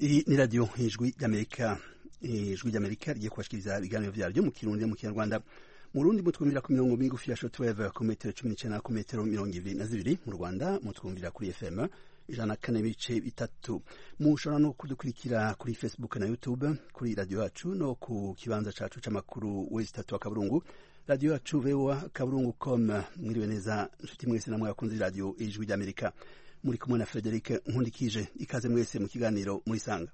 Iyi ni radiyo ijwi ry'Amerika. Ijwi ry'Amerika rigiye kubashikiriza ibiganiro vyaryo mu Kirundi mu Kinyarwanda. Mu Burundi mutwumvira ku mirongo migufi ya shortwave ku metero 19 ku metero 22. Mu Rwanda mutwumvira kuri FM 104.3. Mushobora no kudukurikira kuri Facebook na YouTube kuri radio yacu no ku kibanza cacu c'amakuru westatu akaburungu radio yacu voa.com. Mwiriwe neza nshuti mwese namwe yakunze radio ijwi ry'Amerika. Muri kumwe na Frederic Nkundikije. Ikaze mwese mu kiganiro muri sanga.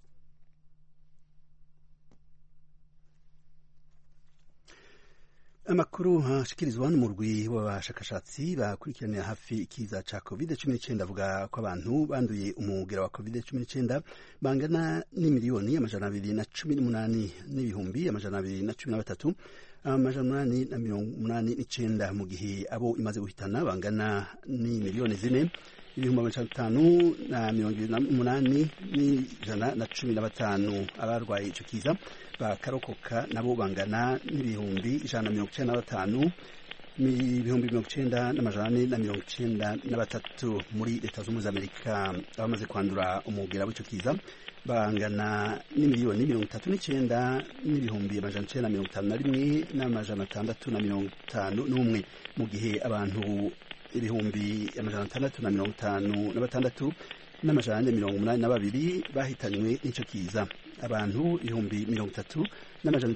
Amakuru hashikirizwa n'umurwi w'abashakashatsi bakurikiranira hafi ikiza ca COVID-19 avuga ko abantu banduye umugera wa COVID-19 bangana n'imiliyoni amajana 218 n'ibihumbi amajana 213 amajana 889 mu gihe abo imaze guhitana bangana n'imiliyoni 4 ibihumbi amajana 528 n'ijana na 15 abarwaye ico kiza bakarokoka nabo bangana n'ibihumbi 195 ibihumbi 90 n'amajana 493 muri Leta Zunze Ubumwe za Amerika. Abamaze kwandura umugera w'ico kiza bangana n'imiliyoni 39 n'ibihumbi amajana 951 n'amajana 651 mu gihe abantu ibihumbi amajana 656 n'amajana 82 bahitanywe n'ico kiza. Abantu ibihumbi 30 n'amajana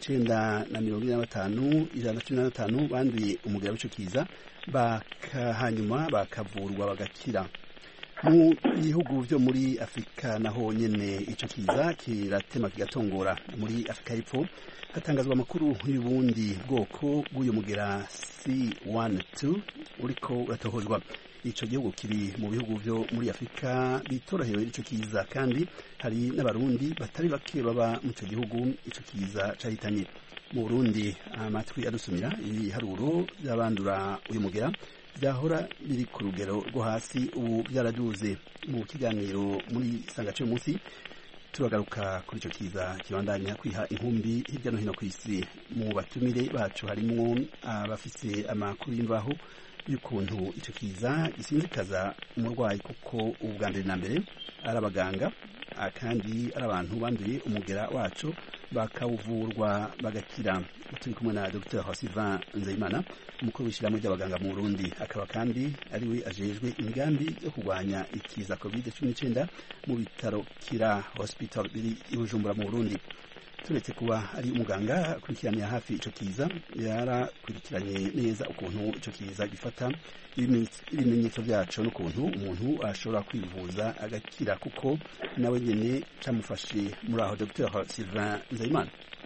925 115 banduye umugera w'ico kiza hanyuma bakavurwa bagakira. Mu bihugu vyo muri Afrika naho nyene ico kiza kiratema kigatongora. Muri Afrika y'Epfo hatangazwa amakuru y'ubundi bwoko bw'uyu mugera C12 uriko uratohozwa. Ico gihugu kiri mu bihugu vyo muri Afrika bitorohewe ico kiza, kandi hari n'abarundi batari bake baba mu ico gihugu ico kiza cahitanye. Mu Burundi amatwi adusumira ibiharuro by'abandura uyu mugera byahora biri ku rugero rwo hasi, ubu byaraduze. Mu kiganiro muri sangace munsi turagaruka kuri ico kiza kibandanya kwiha inkumbi hirya no hino ku isi. Mu batumire bacu harimwo abafise amakuru y'imvaho y'ukuntu ico kiza gisinzikaza umurwayi, kuko ubwa mbere na mbere ari abaganga kandi ari abantu banduye umugera wacu bakawuvurwa bagakira. Turi kumwe na Dr. Sylvain Nzeyimana, umukuru w'ishyirahamwe ry'abaganga mu Burundi, akaba kandi ariwe ajejwe imigambi yo kurwanya ikiza COVID-19 mu bitaro Kira Hospital biri i Bujumbura mu Burundi. Turetse kuba ari umuganga akurikiranira hafi ico kiza, yarakurikiranye neza ukuntu ico kiza gifata ibimenyetso vyaco n'ukuntu umuntu ashobora kwivuza agakira, kuko nawe nyene camufashe. Muri aho Dr. Sylvain Nzeyimana,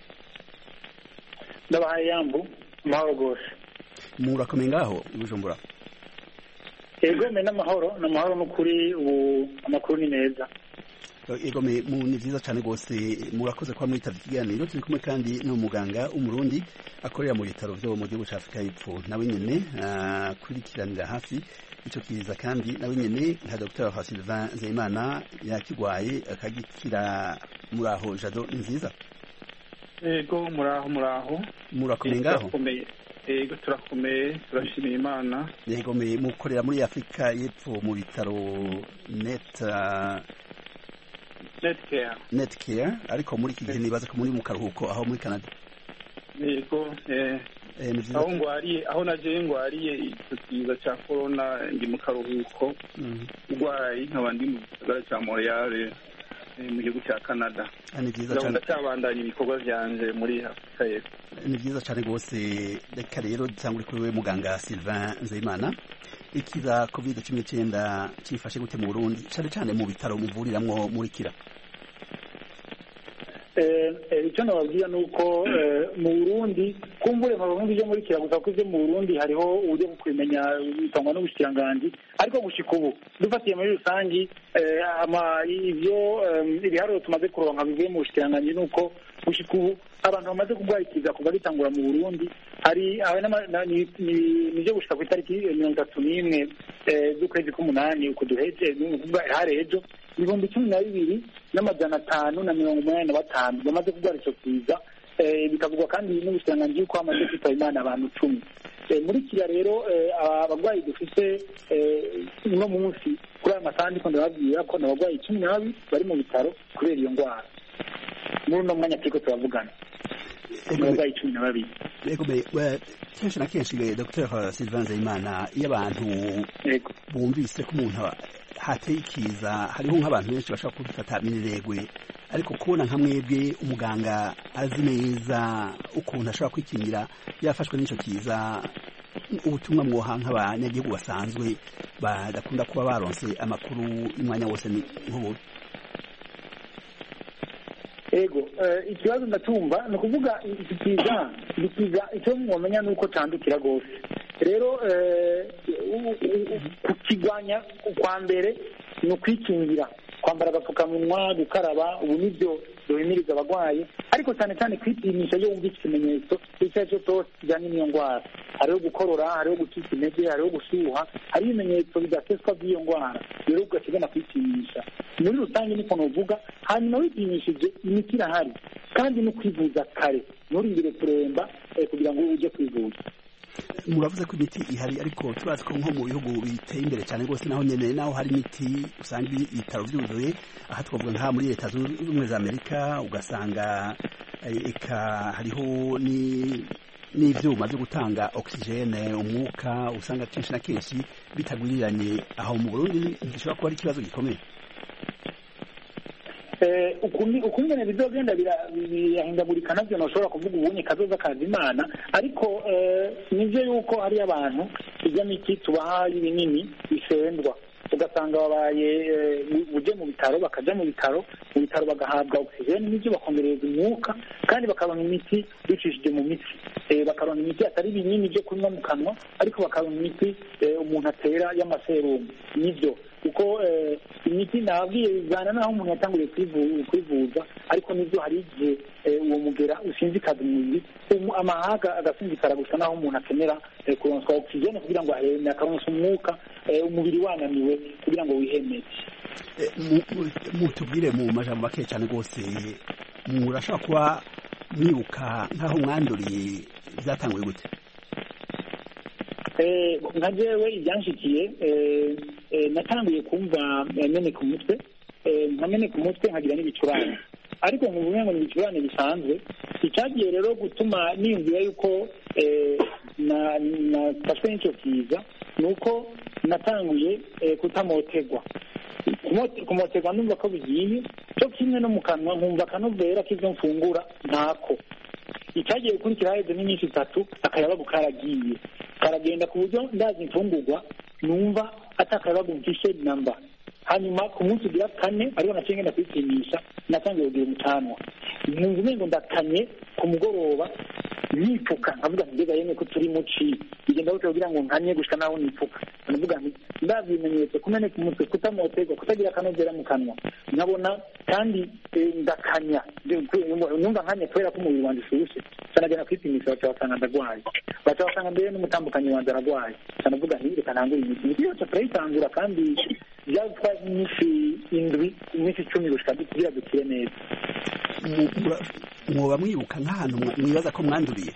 ndabahaye yambu amahoro gose. Murakomeye ngaho i Bujumbura? Ego me n'amahoro n'ukuri, ubu amakuru ni meza. Ego ni vyiza cane gose. Murakoze kwa mwitavye ikiganiro. Turi kumwe kandi n'umuganga w'umurundi akorera mu bitaro vyo mu gihugu ca Afrika y'Epfo, nawe nyene akurikiranira hafi ico kiza, kandi nawe nyene nka Dr. Sylvain Nzeyimana yakigwaye akagikira. Muri aho Jado nziza? Ego muraho murakomeye ngaho? Ego turakomeye, turashimira Imana. Yego mukorera muri Afrika y'Epfo mu bitaro Netcare, ariko muri iki gihe nibaza ko muri mu karuhuko aho muri Canada. Yego aho ngwariye, aho naje ngwariye icyo kiza cya corona, ndi mu karuhuko urwaye, nkaba ndi mu gisagara cya Montreal mu gihugu cya Canada. Ni vyiza cyane, ndacyabandanya ibikorwa vyanje muri Afrika y'Epfo. Ni vyiza cyane gose. Reka rero dutangure kuri we muganga Sylvain Nzeyimana. Ikiza COVID-19 cifashe gute mu Burundi, cyane cyane mu bitaro muvuriramwo muri Kira? Icyo nababwira ni uko mu Burundi kumbure mu Burundi byo muri Kira gusa, kuko mu Burundi hariho uburyo bwo kumenya bitangwa n'ubushikiranganji, ariko gushika ubu dufatiye muri rusangi ibiharuro tumaze kuronka bivuye mu bushikiranganji ni uko gushika ubu abantu bamaze kurwara ikiza kuva gitangura mu Burundi hari nivyo gushika ku itariki 31 z'ukwezi k'umunani uko duheje hari ejo 12,585 bamaze kurwara ico kiza. Bikavugwa kandi n'ubushikiranganji yuko hamaze kwitaba Imana abantu 10. muri kiriya rero abarwayi dufite uno munsi kuri aya masaha ndiko ndababwira ko ni abarwayi 12 bari mu bitaro kubera iyo ndwara muri uno mwanya turiko turavugana abarwayi 12. Kenshi na kenshi Dr Sylvain Nzeyimana, iyo abantu bumvise ko umuntu hateye ikiza, hariho nk'abantu benshi bashobora kubifata mineregwe, ariko kubona nka mwebwe umuganga azi neza ukuntu ashobora kwikingira yafashwe n'icyo kiza, ubutumwa mwoha nk'abanyagihugu basanzwe badakunda kuba baronse amakuru y'umwanya wose nk'ubu? Ego, ikibazo ndatumva ni ukuvuga ikiza icyo mwomenya ni uko candukira rwose. Rero kukigwanya kwa mbere ni ukwikingira, kwambara agapfukamunwa, gukaraba, ubu nibyo duhimiriza abarwayi, ariko cyane cyane kwipimisha iyo wumvise ikimenyetso icyo ari cyo cyose kijyanye n'iyo ndwara. Hariho gukorora, hariho gucika intege, hariho gushyuha, hariho ibimenyetso bidaseswa by'iyo ndwara, rero ugakigana kwipimisha. Muri rusange niko nuvuga, hanyuma wipimishije imiti irahari, kandi no kwivuza kare, nturindire kuremba kugira ngo ujye kwivuza. Muravuze ko imiti ihari, ariko turazi ko nko mu bihugu biteye imbere cyane rwose naho nyene naho hari imiti usanga ibitaro byuzuye. Aha twavuga nka muri Leta Zunze Ubumwe za Amerika, ugasanga hariho n'ivyuma byo gutanga oxygene, umwuka, usanga kenshi na kenshi bitagwiriranye. Aho mu Burundi gishobora kuba ari ikibazo gikomeye. Ukungene bizogenda birahindagurika navyo ntushobora kuvuga ubunye kazoza kaza Imana, ariko nivyo yuko hari abantu ijya miti tubaha y'ibinini bisendwa, ugasanga babaye uje mu bitaro, bakaja mu bitaro bagahabwa oxygene n'ibyo bakongereza umwuka, kandi bakaronka imiti bicishije mu mitsi, bakaronka imiti atari ibinini byo kunywa mu kanwa, ariko bakaronka imiti umuntu atera y'amaserumu. Nivyo kuko imiti nabwiye bizana naho umuntu yatanguriye kwivuza, ariko nibyo hari igihe uwo mugera usinzikaza umubiri, amahaga agasinzikara gusa naho umuntu akenera kuronswa oxygene kugira ngo aheme, akaronsa umwuka, umubiri wananiwe kugira ngo wihemeze. Mutubwire mu majambo make cyane rwose, murashobora kuba mwibuka nk'aho mwanduriye byatanguye gute? Nka jewe ibyanshikiye, natanguye kumva meneka umutwe, nkameneka umutwe nkagira n'ibicurane, ariko nkuvuga ngo ni ibicurane bisanzwe. Icyagiye rero gutuma niyumvira yuko nafashwe n'icyo kiza ni uko natanguye kutamotegwa. Kumotegwa numva ko bigiye, cyo kimwe no mu kanwa nkumva akanovera k'ivyo mfungura ntako. Icyagiye gukurikira haheze n'iminsi 3 akayabagu karagiye, karagenda ku buryo ndazi imfungurwa numva atakayabagu mfishe namba. Hanyuma ku munsi ugira 4 ariho naciye ngenda kwipimisha, natangiye kugira umucanwa, numva umengo ndakanye ku mugoroba, nipfuka nkavuga mbega yemwe ko turi muci, bigenda gute kugira ngo nkanye gushika naho nipfuka. Navuga nti ndabimenyetse kumeneka umutwe, kutamotegwa, kutagira akanovera mu kanwa, nkabona kandi ndakanya, numva nkanye kubera ko umubiri wanje ushushe. Sanagenda kwipimisha bakabasanga ndagwaye, bakabasanga mbere n'umutambukanyi wanje aragwaye. Sanavuga nti reka ntangure imiti yose turayitangura, kandi byatwaye iminsi 7 iminsi 10 gushika kugira dukire neza. Mwoba mwibuka nk'ahantu mwibaza ko mwanduriye?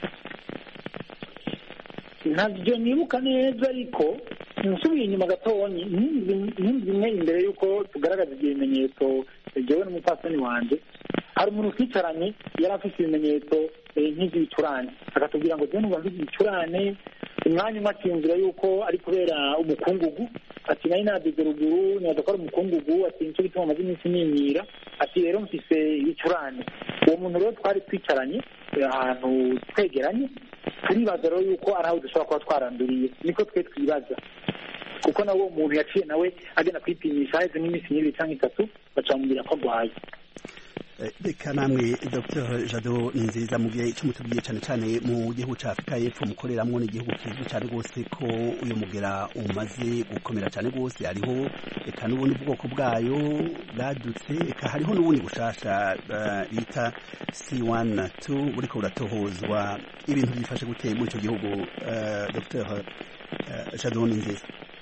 Ntabyo nibuka neza, ariko nsubiye inyuma gatonyi nimwe imbere yuko tugaragaza ibimenyetso jewe n'umupfasoni wanje. Hari umuntu twicaranye yari afite ibimenyetso nk'iby'ibicurane, akatubwira ngo je numva ibicurane. Umwanya umwe akiyumvira yuko ari kubera umukungugu, ati nari nabize ruguru niadakora umukungugu, ati nicyo gituma amaze iminsi nimyira, ati rero mfise ibicurane. Uwo muntu rero twari twicaranye ahantu twegeranye, turibaza rero yuko ari aho dushobora kuba twaranduriye, niko twe twibaza, kuko nawe uwo muntu yaciye nawe agenda kwipimisha haheze n'iminsi 2 cyangwa 3 bacamubwira ko arwaye. Reka namwe Dr Jado Ninziza, mu gihe icyo mutubwiye cyane cyane mu gihugu cya Afurika y'Epfo mukoreramo, ni igihugu kizwi cyane rwose ko uyu mugera umaze gukomera cyane rwose. Hariho eka n'ubundi bwoko bwayo bwadutse, eka hariho n'ubundi bushasha bita C1-2 buriko buratohozwa. Ibintu byifashe gute muri icyo gihugu, Dr Jado Ninziza?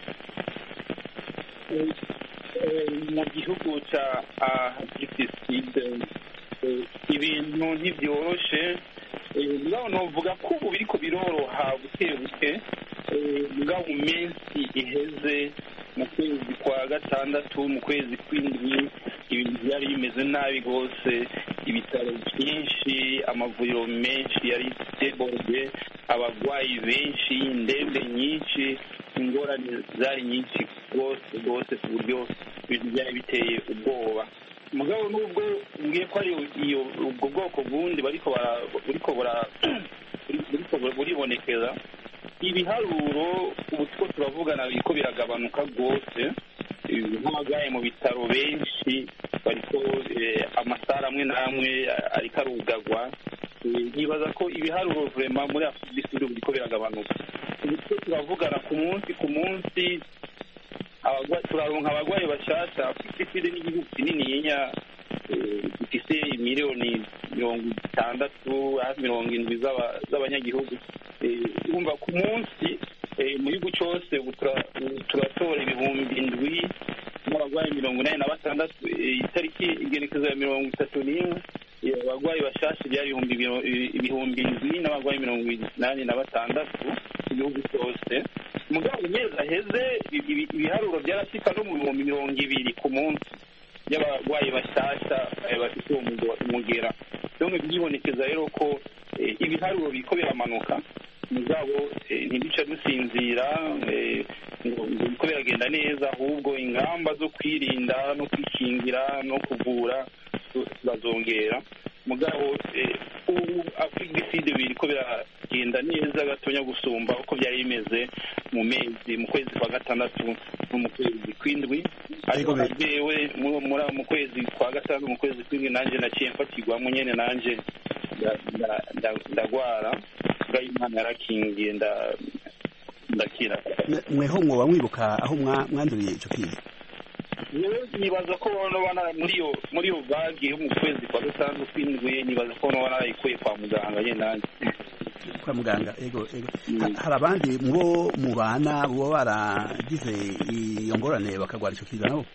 mu gihugu cya Afurika ibintu ntibyoroshe, ngaho novuga ko ubu biriko biroroha buke buke ngaho mu minsi iheze mu kwezi kwa gatandatu mu kwezi kw'indwi ibintu byari bimeze nabi rwose, ibitaro byinshi, amavuriro menshi yari deborde, abarwayi benshi, indembe nyinshi, ingorane zari nyinshi rwose ku buryo ibintu byari biteye ubwoba. mugabo nubwo ngiye ko ari ubwo bwoko bundi bariko buribonekeza, ibiharuro ubu two turavugana biriko biragabanuka rwose, nk'abagaye mu bitaro benshi bariko amasara amwe n'amwe ariko arugagwa. Nibaza ko ibiharuro vraiment muri Afurika du Sud biriko biragabanuka. Ubu two turavugana ku munsi turaronka abagwayi bashasha. Afurika du Sud n'igihugu kininiya gifise miliyoni 60 hafi 70 z'abanyagihugu. Urumva ku munsi mu gihugu cyose turatora 7,000 n'abagwayi 86. Itariki igenekezo ya 31 abagwayi bashasha byari 7,000 n'abagwayi 86 mu gihugu cyose. Mugabo neza heze ibiharuro byarashika no mu 200 ku munsi y'abagwayi bashasha bafite umugera. Donc byibonekeza rero ko ibiharuro biko biramanuka, mugabo ntibica dusinzira ngo biko biragenda neza, ahubwo ingamba zo kwirinda no kwikingira no kuvura bazongera. Mugabo ubu Afurika du Sud biriko biragenda neza gatonya gusumba uko byari bimeze mu kwezi kwa gatandatu no mu kwezi kw'indwi. Ariko jewe mu kwezi kwa gatandatu mu kwezi kw'indwi nanje naciye mfatirwamo nyene nanje ndagwara, bwa Imana yarakingiye ndakira. Mweho mwoba mwibuka aho mwanduriye ico kiza? Nibaza ko muri iyo bagi yo mu kwezi kwa gatandatu kw'indwi, nibaza ko narayikuye kwa muganga nyene nanje. Kwa muganga, ego. Hari abandi mwo mubana bo baragize iyo ngorane bakagwara ico kiza nabo?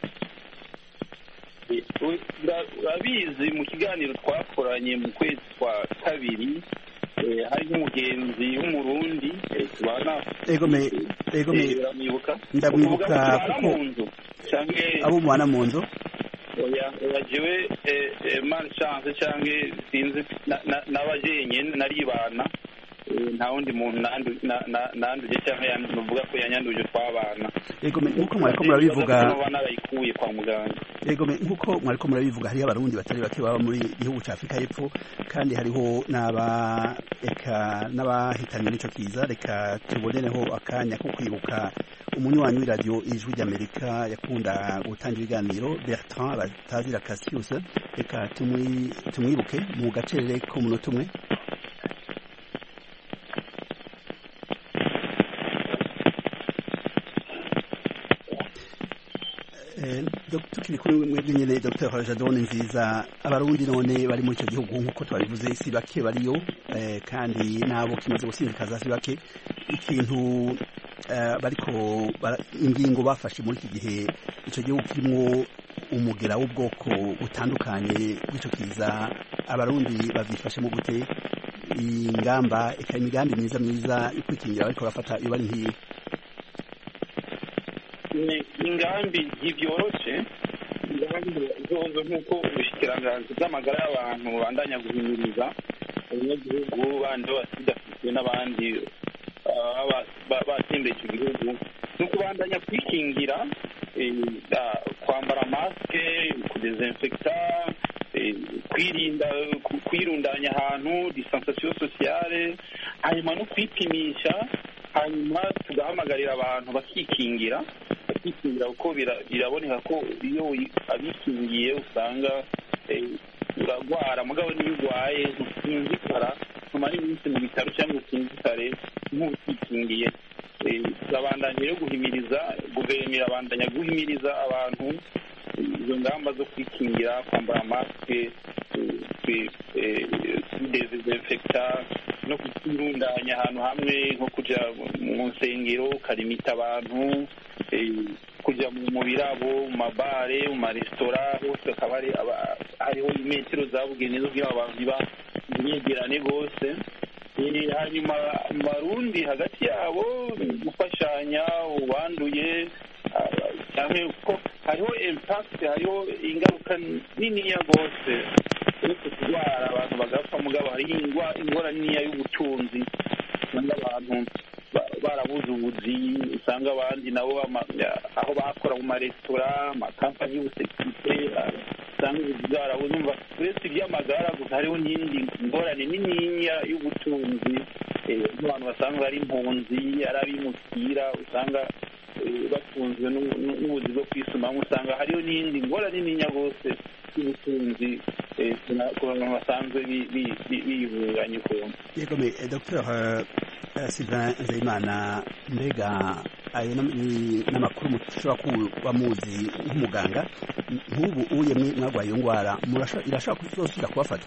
Urabizi mu kiganiro twakoranye mu kwezi kwa kabiri, hari nk'umugenzi w'umurundi tubana. Ego me ndamwibuka kuko abo mubana mu nzu. Oya jewe malchance canke sinzi n'abajenye naribana, nta wundi muntu nanduje cyangwa yanuvuga ko yanyanduje twabana. Ego nkuko mwariko murabivuga narayikuye kwa muganga. Ego nkuko mwariko murabivuga, hari abarundi batari bake baba muri gihugu ca Afrika y'Epfo, kandi hariho n'abahitanye n'ico kiza. Reka tubonereho akanya ko kwibuka umunywanyi w'iradio Ijwi ry'Amerika yakunda gutanga ibiganiro, Bertrand Batazira Cassius. Reka tumwibuke mu gacerere ko munota umwe. Tukiri kuri mwebwe nyene Dr. Jadone Nziza, abarundi none bari muri icyo gihugu nk'uko twabivuze si bake bariyo, kandi nabo kimaze gusindikaza si bake. Ikintu bariko ingingo bafashe muri iki gihe icyo gihugu kirimo umugera w'ubwoko butandukanye bw'icyo kiza, abarundi bavyifashemo gute? Ingamba imigambi myiza yo kwikingira bariko bafata iyo bari nkiye? Ingambi ntibyoroshe, ingambi zozo nk'uko ubushikiranganji bw'amagara y'abantu bandanya guhimiriza abanyagihugu bandi basidafite n'abandi batsembeye icyo gihugu, no kubandanya kwikingira, kwambara maske, kudesinfecta, kwirinda kwirundanya ahantu, distanciation sociale, hanyuma no kwipimisha, hanyuma tugahamagarira abantu bakikingira kuko biraboneka ko iyo abikingiye usanga uragwara, mugabo niyo urwaye ntusinzikara, ntumara iminsi mu bitaro cyangwa usinzikare nk'utikingiye. Turabandanya rero guhimiriza, guverinoma irabandanya guhimiriza abantu izo ngamba zo kwikingira, kwambara maske, kudesinfecta no kwirundanya ahantu hamwe, nko kuja mu nsengero ukarimita abantu, kuja mu birabo, mu mabare, mu maresitora, hose akaba hariho imetero zabugenewe kugira abantu imyigirane rwose. Hanyuma Marundi hagati yabo gufashanya ubanduye cyane ko hariho impact, hariho ingaruka niniya rwose uretse kurwara abantu bagapfa, mugabo hariho ingorane niniya y'ubutunzi, usanga abantu barabuze ubuzi, usanga abandi nabo aho bakora mu maresitora, amakampani y'ubusekirite, usanga ubuzi bwarabuze. Umva uretse iby'amagara gusa hariho n'indi ngorane niniya y'ubutunzi, nk'abantu basanzwe ari impunzi, ari abimukira, usanga batunzwe n'ubuzi bwo kwisumamo, usanga hariho n'indi ngorane niniya rwose y'ubutunzi ku bantu basanzwe bivuranye ukuntu. Yego Dr. Sylvain Nzeyimana, mbega ayo n'amakuru mushobora kuba muzi nk'umuganga, nk'ubu uye mwarwaye iyo ndwara irashobora kuzosubira kubafata?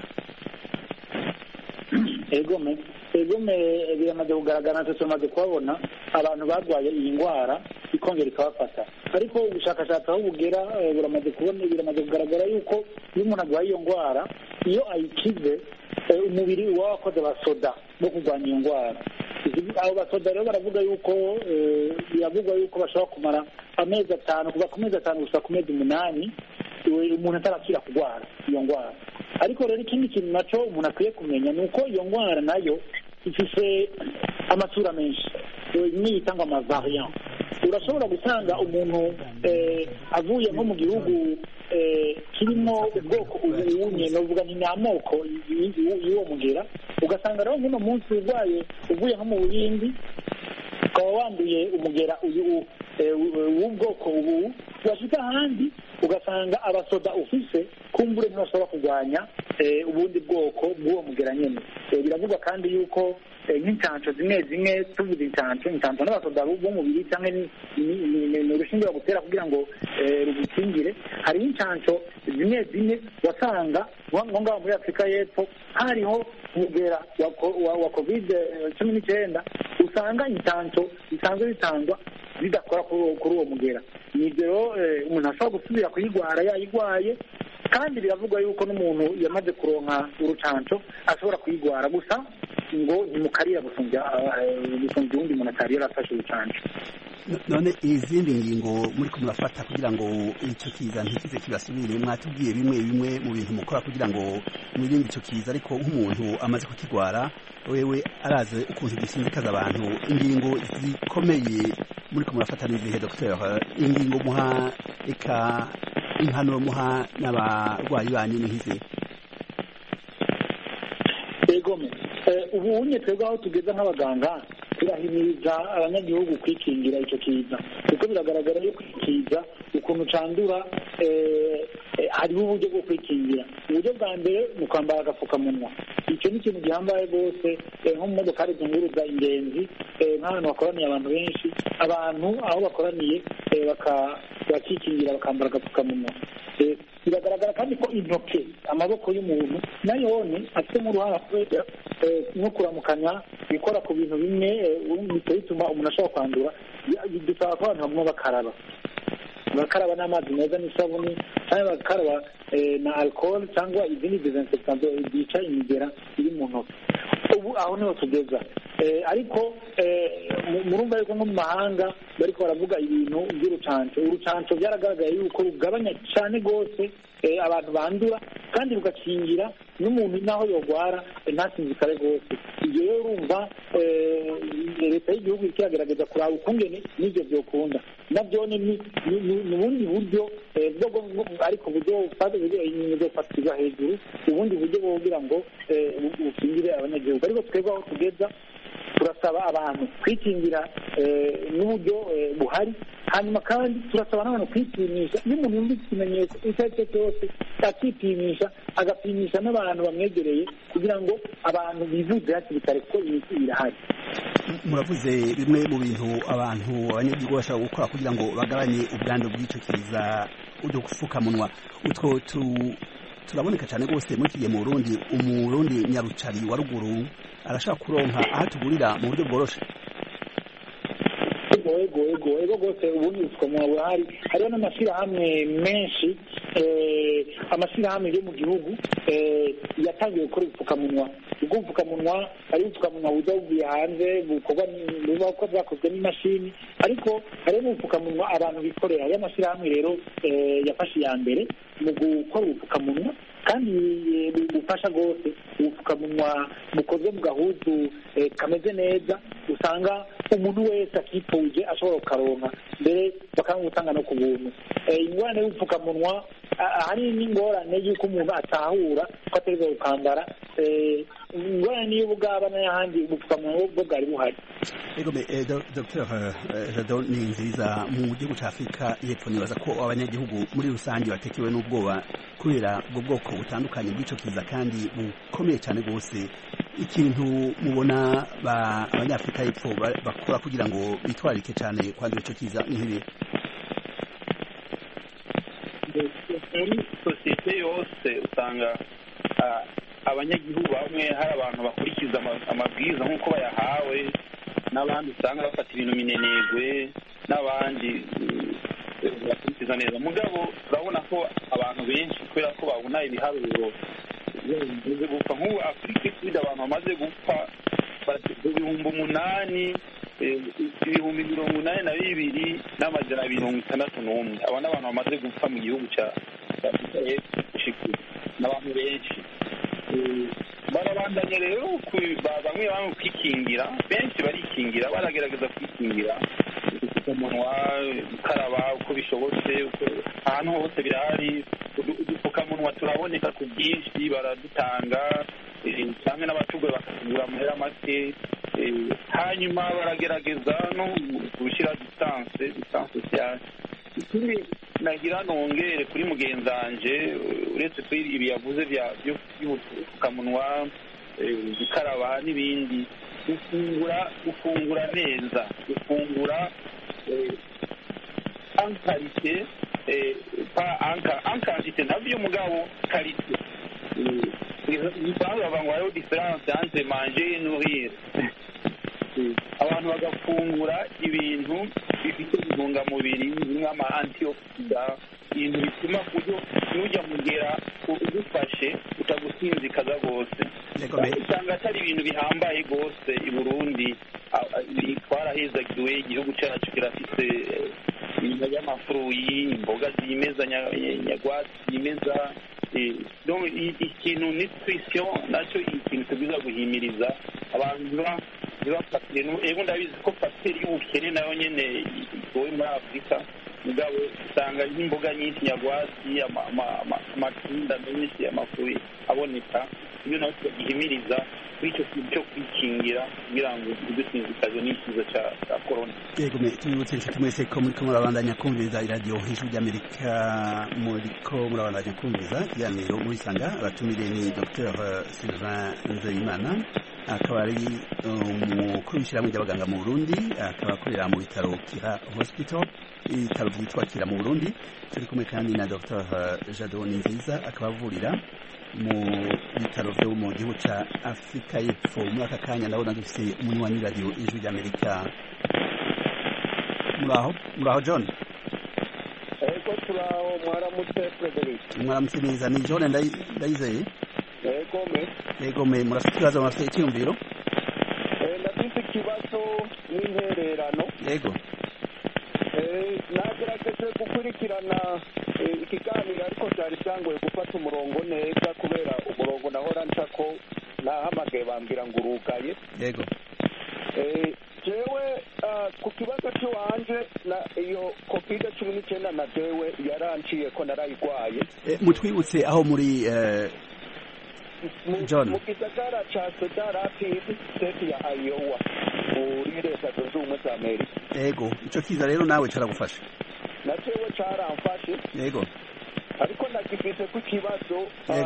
Egome biramaze kugaragara, natwe tumaze kubabona abantu barwaye iyi ndwara ikongera ikabafata, ariko ubushakashatsi aho bugera biramaze kugaragara yuko iyo umuntu arwaye iyo ndwara, iyo ayikize umubiri uba wakoze abasoda bo kurwanya iyo ndwara. Abo basoda rero baravuga yuko biravugwa yuko bashobora kumara amezi 5, kuva ku mezi 5 gusa ku mezi 8 umuntu atarakira kurwara iyo ndwara. Ariko rero ikindi kintu nacyo umuntu akwiye kumenya ni uko iyo ndwara nayo ifise amasura menshi, imwe yitangwa amavariant. Urashobora gusanga umuntu avuye nko mu gihugu kirimo ubwoko ubunye, novuga ni amoko y'uwo mugera, ugasanga rero nk'uno munsi uvuye nko mu Buhindi ukaba wanduye umugera w'ubwoko ubu, washika ahandi ugasanga abasoda ufise kumbure ntibashobora kurwanya ubundi bwoko bw'uwo mugera nyene. Biravugwa kandi yuko nk'incanco zimwe tuvuze incanco n'abasoda b'umubiri cyangwa ni urushinge bagutera kugira ngo rugukingire. Hariho incanco zimwe wasanga nko ngaho muri Afurika y'Epfo hariho umugera wa COVID-19, usanga incanco zisanzwe zitangwa zidakora kuri uwo mugera. Nibyo rero umuntu ashobora gusubira kuyigwara yayigwaye, kandi biravugwa yuko n'umuntu yamaze kuronka urucanco ashobora kuyigwara, gusa ngo ntimukarira gusumbya uwundi muntu atari yarafashe urucanco. None izindi ngingo muri ko murafata kugira ngo icyo kiza ntikize kibasubire? Mwatubwiye bimwe mu bintu mukora kugira ngo mwirinde icyo kiza, ariko nk'umuntu amaze kukigwara wewe araze ukuntu gisindikaza abantu, ingingo zikomeye muri ko murafata n'izihe Dr. Ingingo muha eka impanuro muha n'abarwayi banyu nihize? Egome ubu unye twebwe aho tugeze nk'abaganga turahimiriza abanyagihugu kwikingira icyo kiza, kuko biragaragara yuko ikiza ukuntu candura hariho uburyo bwo kwikingira. Uburyo bwa mbere ni kwambara agapfukamunwa. Icyo ni ikintu gihambaye rwose, nko mu modokari zunguruza ingenzi, nk'ahantu hakoraniye abantu benshi, abantu aho bakoraniye bakikingira bakambara agapfukamunwa. Biragaragara kandi ko intoke, amaboko y'umuntu nayone afitemo uruhara nko kuramukanya, gukora ku bintu bimwe bituma umuntu ashobora kwandura. Dusaba ko abantu bamwe bakaraba n'amazi meza n'isabuni, cyangwa bakaraba na alcohol cyangwa izindi desinfectant zica imigera iri mu ntoki. Ubu aho niho tugeza, ariko murumva yuko nko mu mahanga bariko baravuga ibintu by'urucanco. Urucanco byaragaragaye yuko rugabanya cyane rwose abantu bandura, kandi rugakingira n'umuntu naho yogwara ntasinzikare rwose. Ibyo rero urumva leta y'igihugu iragerageza kuraba ukungene n'ibyo byokunda. Nabyo ni ubundi buryo ariko uburyo bufatirwa hejuru, ubundi buryo bwo kugira ngo bukingire abanyagihugu. Ariko twebwe aho tugeza turasaba abantu kwikingira n'uburyo buhari, hanyuma kandi turasaba n'abantu kwipimisha. Iyo umuntu yumva ikimenyetso icyo ari cyo cyose akipimisha, agapimisha n'abantu bamwegereye kugira ngo abantu bivuze hakiri kare ko imiti irahari. Muravuze bimwe mu bintu abanyagihugu bashobora gukora kugira ngo bagabanye ubwandu bw'icyo kiza, udupfukamunwa. Utwo turaboneka cyane rwose muri iki gihe mu Burundi. Umurundi nyarucari wa ruguru arashaka kuronka aho tugurira mu buryo bworoshe. Ego rwose ubundi utwo burahari. Hariho n'amashyirahamwe menshi amashyirahamwe yo mu gihugu yatangiye gukora ubupfukamunwa. ubwo bupfukamunwa ari ubupfukamunwa buza buvuye hanze buba ko bwakozwe n'imashini, ariko hari n'ubupfukamunwa abantu bikorera. ayo mashyirahamwe rero yafashe iya mbere mu gukora ubupfukamunwa, kandi bufasha rwose. ubupfukamunwa bukozwe mu gahuzu kameze neza, usanga umuntu wese akipfuje ashobora kukaronka, mbere bakamutanga no ku buntu. ingorane y'ubupfukamunwa hari n'ingorane y'uko umuntu atahura ko ategerezwa gukambara. ingorane niyo bwaba n'ahandi ubupfukamunwa bwo bwari buhari. Dr. Jadon Ninziza, mu gihugu cya Afurika y'Epfo nibaza ko abanyagihugu muri rusange batekewe n'ubwoba kubera ubwo bwoko butandukanye bw'icyo kiza kandi bukomeye cyane rwose. ikintu mubona abanyafurika y'Epfo bakora kugira ngo bitwarike cyane kwandura icyo kiza nk'ibi? muri sosiyete yose usanga abanyagihugu bamwe hari abantu bakurikiza amabwiriza nk'uko bayahawe, n'abandi usanga bafata ibintu minenegwe, n'abandi bakurikiza neza. mugabo urabona ko abantu benshi kubera ko babona ibiharuro bimaze gupfa, nk'ubu Afurika ifite abantu bamaze gupfa ibihumbi 8,82,261. aba ni abantu bamaze gupfa mu gihugu cya Afurika y'Epfo, n'abantu benshi. barabandanya rero bamwe kwikingira, benshi barikingira, baragerageza kwikingira, udupfukamunwa, gukaraba uko bishobotse, ahantu hose birahari. udupfukamunwa turaboneka ku bwinshi, baradutanga, cyangwa n'abacuruzi bakagura amahera make. hanyuma baragerageza no gushyira distance sociale. ikindi nagira nongere kuri mugenzanje, uretse kuri ibi yavuze by'ubupfukamunwa, gukaraba n'ibindi, gufungura neza, gufungura ankarite, ankantite nabyo mugabo karite. bavuga ngo hariho diferanse entre manger et nourrir. abantu bagafungura ibintu bifite intungamubiri nk'ama antioxidant, ibintu bituma kuryo nujya mugera ugufashe utagusinzikaza rwose. usanga atari ibintu bihambaye rwose. i Burundi twarahezagiwe, igihugu cyacu kirafite ibintu by'amafuruyi, imboga zimeza, nyagwatsi zimeza. ikintu nutrition nacyo ikintu tugomba guhimiriza abantu ntibafatire. ego ndabizi ko fagiteri y'ubukene nayo nyine igoye muri Afurika, mugabo usanga nk'imboga nyinshi, nyagwatsi, amatunda menshi, amafuyi aboneka. iyo nawe tugihimiriza kuri icyo kintu cyo kwikingira kugira ngo dusinzikaze n'ikiza cya korona. yego tubibutse inshuti mwese ko muri ko murabandanya kumviriza iradiyo Ijwi ry'Amerika, muri ko murabandanya kumviriza ikiganiro murisanga. abatumire ni Dr. Sylvain Nzeyimana, akaba ari umukuru w'ishyirahamwe ry'abaganga mu Burundi, akaba akorera mu bitaro Kira Hospital, ibitaro byitwa Kira mu Burundi. turi kumwe kandi na Dr. Jadon Ninziza, akaba avurira mu bitaro byo mu gihugu cya Afurika y'Epfo. muri aka kanya ndabona dufite umunywanyi w'iradiyo Ijwi ry'Amerika. muraho John? ego turaho. mwaramutse Frederic? mwaramutse neza. ni John ndayizeye. ego murafite ikibazo, murafite icyiyumviro? ndafite ikibazo n'intererano. yego. nagerageje gukurikirana ikiganiro, ariko byari byangoye gufata umurongo neza kubera umurongo nahora nca ko nahamagaye bambwira ngo urugaye. yego. jewe ku kibazo cy'iwanje iyo COVID-19 na jewe yaranciye ko narayigwaye. mutwibutse aho muri John? mu gisagara ca Cedar Rapids, state ya Iowa, muri leta zunze ubumwe za Amerika. yego. ico kiza rero nawe caragufasha? na jewe caramfashe. yego. ariko nagifise ku kibazo,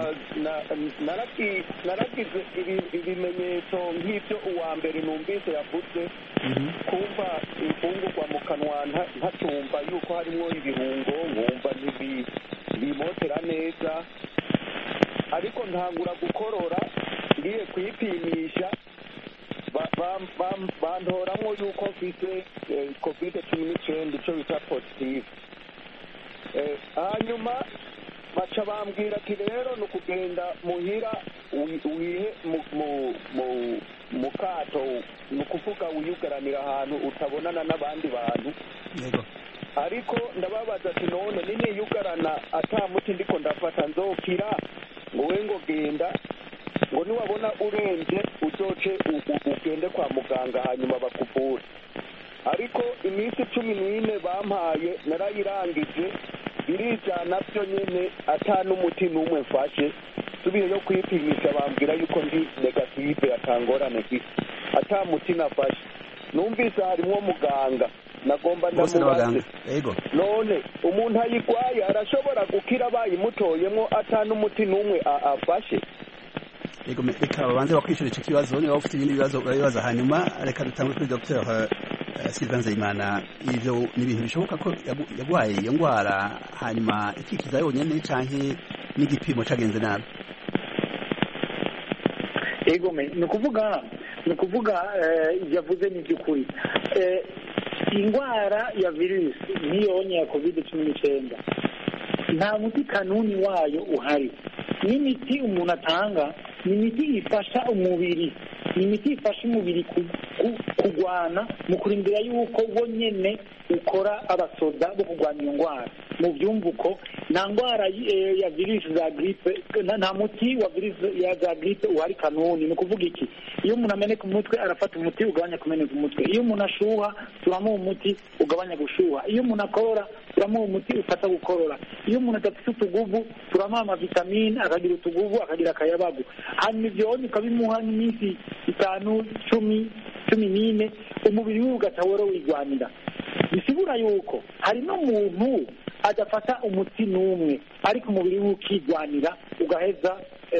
naragize ibimenyetso nk'ibyo uwa mbere numvise yavuze, kumva imfungurwa mu kanwa ntatumva yuko harimo ibirungo, nkumva ntibimotera neza, ariko ntangura gukorora. ngiye kwipimisha bantoramwo yuko mfise COVID-19 icyo bita positive. hanyuma baca bambwira ati rero ni ukugenda muhira wihe mu kato, ni ukuvuga wiyugaranira ahantu utabonana n'abandi bantu. ariko ndababaza ati none niniyugarana ata muti ndiko ndafata nzokira, ngo we ngo genda, ngo niwabona urembye uzoce ugende kwa muganga hanyuma bakuvure. ariko iminsi 14 bampaye narayirangije, birijana byo nyene ata n'umuti n'umwe mfashe. Subiye yo kwipimisha bambwira yuko ndi negative, atangorane gisa, ata muti nafashe. Numvise harimo muganga, nagomba ndamubaze, none umuntu ayigwaye arashobora gukira bayimutoyemo ata n'umuti n'umwe afashe? Yego, reka babanze bakwishura iki kibazo, niba ufite ibindi bibazo urabibaza, hanyuma reka dutangure kuri Dr. Sylvain Nzeyimana. Ivyo ni ibintu bishoboka ko yagwaye iyo ngwara hanyuma ikikiza yonyene canke n'igipimo cagenze nabi? Ego me ni ukuvuga yavuze ni by'ukuri. Ingwara ya virusi niyonye ya COVID-19 nta muti kanuni wayo uhari. N'imiti umuntu atanga ni imiti ifasha umubiri, ni imiti ifasha umubiri kugwana mu kurindira yuko bo nyene ukora abasoda bo kugwanya iyo ngwara. Mu byumvuko nta ngwara ya virusi za gripe, nta muti wa virusi ya za gripe uhari kanuni. Ni ukuvuga iki? Iyo umuntu ameneka umutwe arafata umuti ugabanya kumeneka umutwe. Iyo umuntu ashuha turamuha umuti ugabanya gushuha. Iyo umuntu akorora turamuha umuti ufata gukorora. Iyo umuntu adafite utuguvu turamuha amavitamine akagira utuguvu akagira akayabagu. Hanyuma ibyo ukabimuha n'iminsi 5, 10, 14 umubiri we ugatawora wigwanira. Bisigura yuko hari n'umuntu adafata umuti n'umwe ariko umubiri we ukigwanira ugaheza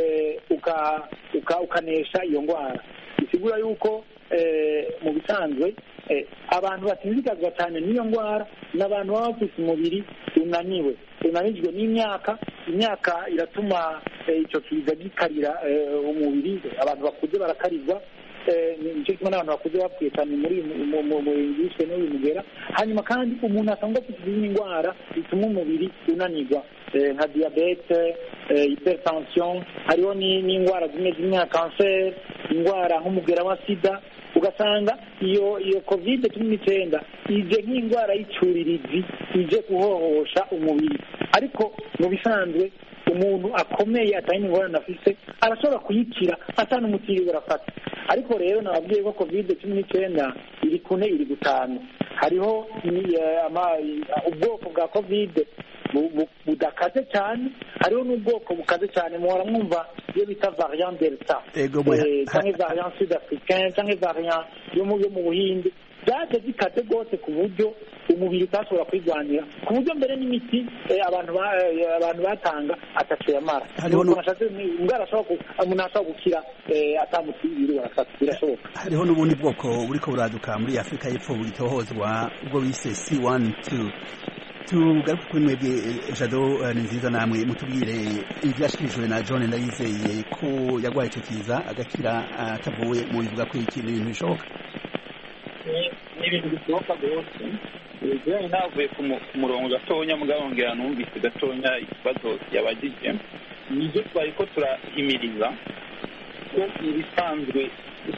ukanesha iyo ngwara. Bisigura yuko mu bisanzwe abantu batinzikazwa cyane n'iyo ngwara n'abantu baba bafite umubiri unanijwe n'imyaka. Imyaka iratuma icyo kiza gikarira umubiri. Abantu bakuze barakarirwa, nicyo kimwe n'abantu bakuze bapfuye cyane muri yishwe n'uyu mugera. Hanyuma kandi umuntu asanga afite izindi ndwara zituma umubiri unanirwa, nka diabete, hypertension, hariho n'indwara zimwe nka kanseri, indwara nk'umugera wa sida. Ugasanga iyo COVID-19 ije nk'indwara y'icuririzi, ije guhohosha umubiri. Ariko mu bisanzwe umuntu akomeye atari n'ingorane afite arashobora kuyikira atana umuti urafata. Ariko rero nababwiye ko COVID-19 iri kune iri gutanu. Hariho ubwoko bwa COVID budakaze cyane, hariho n'ubwoko bukaze cyane. Muhora mwumva iyo bita variant delta cyangwa variant sud africain cyangwa variant yo mu Buhinde, byaje zikaze rwose ku buryo umubiri utashobora kwigwanira, ku buryo mbere n'imiti abantu batanga atacu yamara. Umuntu ashobora gukira atamuti barafata, birashoboka. Hariho n'ubundi bwoko buriko buraduka muri Afrika y'Epfo bwitohozwa ubwo bise C12. Tugaruka kuri mwebwe Jado ni nziza, namwe mutubwire ivyashikirijwe na John Ndayizeye ko yagwaye ico kiza agakira atavuye, mu bivuga ko iki ni ibintu bishoboka? Ni ibintu bishoboka rwose. Jewe navuye ku murongo gatonya mugabo ngira numvise gatonya ikibazo yabagije. Nivyo twariko turahimiriza ko ibisanzwe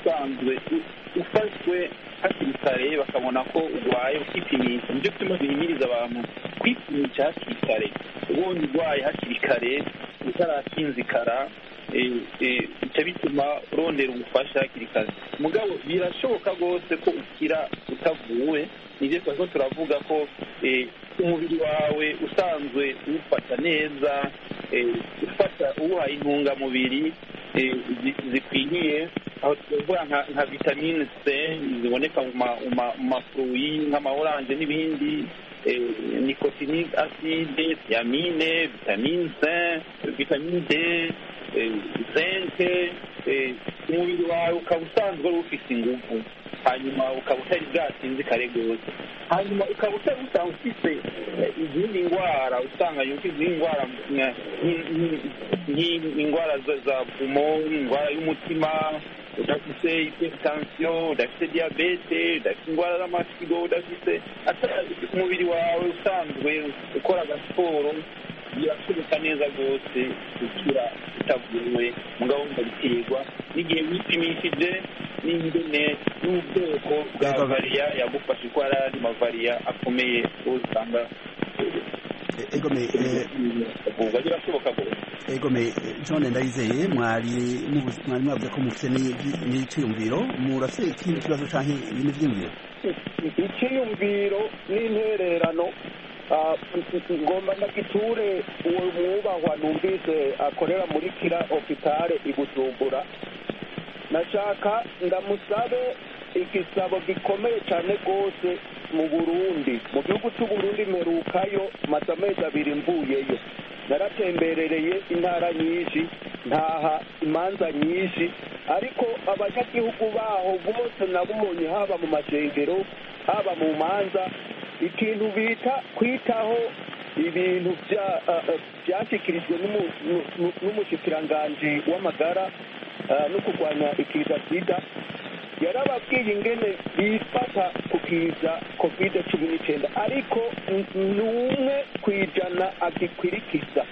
ufashwe hakiri kare bakabona ko urwaye ukipimisha. Nivyo turimo duhimiriza abantu kwipimisha hakiri kare. Ubonye urwaye hakiri kare utarakinzikara, bica bituma urondera ubufasha hakiri kare. Mugabo birashoboka rwose ko ukira utavuwe. Nivyo twariko turavuga ko umubiri wawe usanzwe ufata neza, ufata uwuhaye intungamubiri zikwiye, aho tuvuga nka vitamine C ziboneka mu mafruyi nk'ama orange n'ibindi, nicotinic acid, thiamine, vitamine C, vitamine D, zinc. Umubiri wawe ukaba usanzwe ufite ingufu, hanyuma ukaba utari bwasinzi kare rwose, hanyuma ukaba utari usanga ufite izindi ndwara, usanga izindi ndwara nk'indwara za pumo, indwara y'umutima, udafite hypertension, udafite diabete, udafite indwara z'amasigo, udafite umubiri wawe usanzwe ukora agasiporo birashoboka neza rwose gukira utavuwe mugabo ndabiterwa n'igihe wipimishije n'ingene n'ubwoko bwa variya yagufashe ko ari andi mavariya akomeye usanga egome birashoboka rwose. Egome John Ndayizeye mwari mwavuze ko mufite n'iciyumviro murafite ikindi kibazo canke ibindi vyiyumviro? Icyiyumviro n'intererano ngomba ndagiture uwo mwubahwa numvise akorera muri kira hopitale i Bujumbura. Nashaka ndamusabe igisabo gikomeye cyane rwose mu Burundi, mu gihugu cy'u Burundi mperukayo maze amezi 2 mvuyeyo. Naratemberereye intara nyinshi ntaha imanza nyinshi, ariko abanyagihugu baho bose nabonye haba mu mashengero haba mu manza ikintu bita kwitaho ibintu byashyikirijwe n'umushikiranganji w'amagara no kurwanya ikiza sida. Yarababwiye ingene bifata ku kiza COVID-19 ariko n'umwe kwijana agikwirikiza,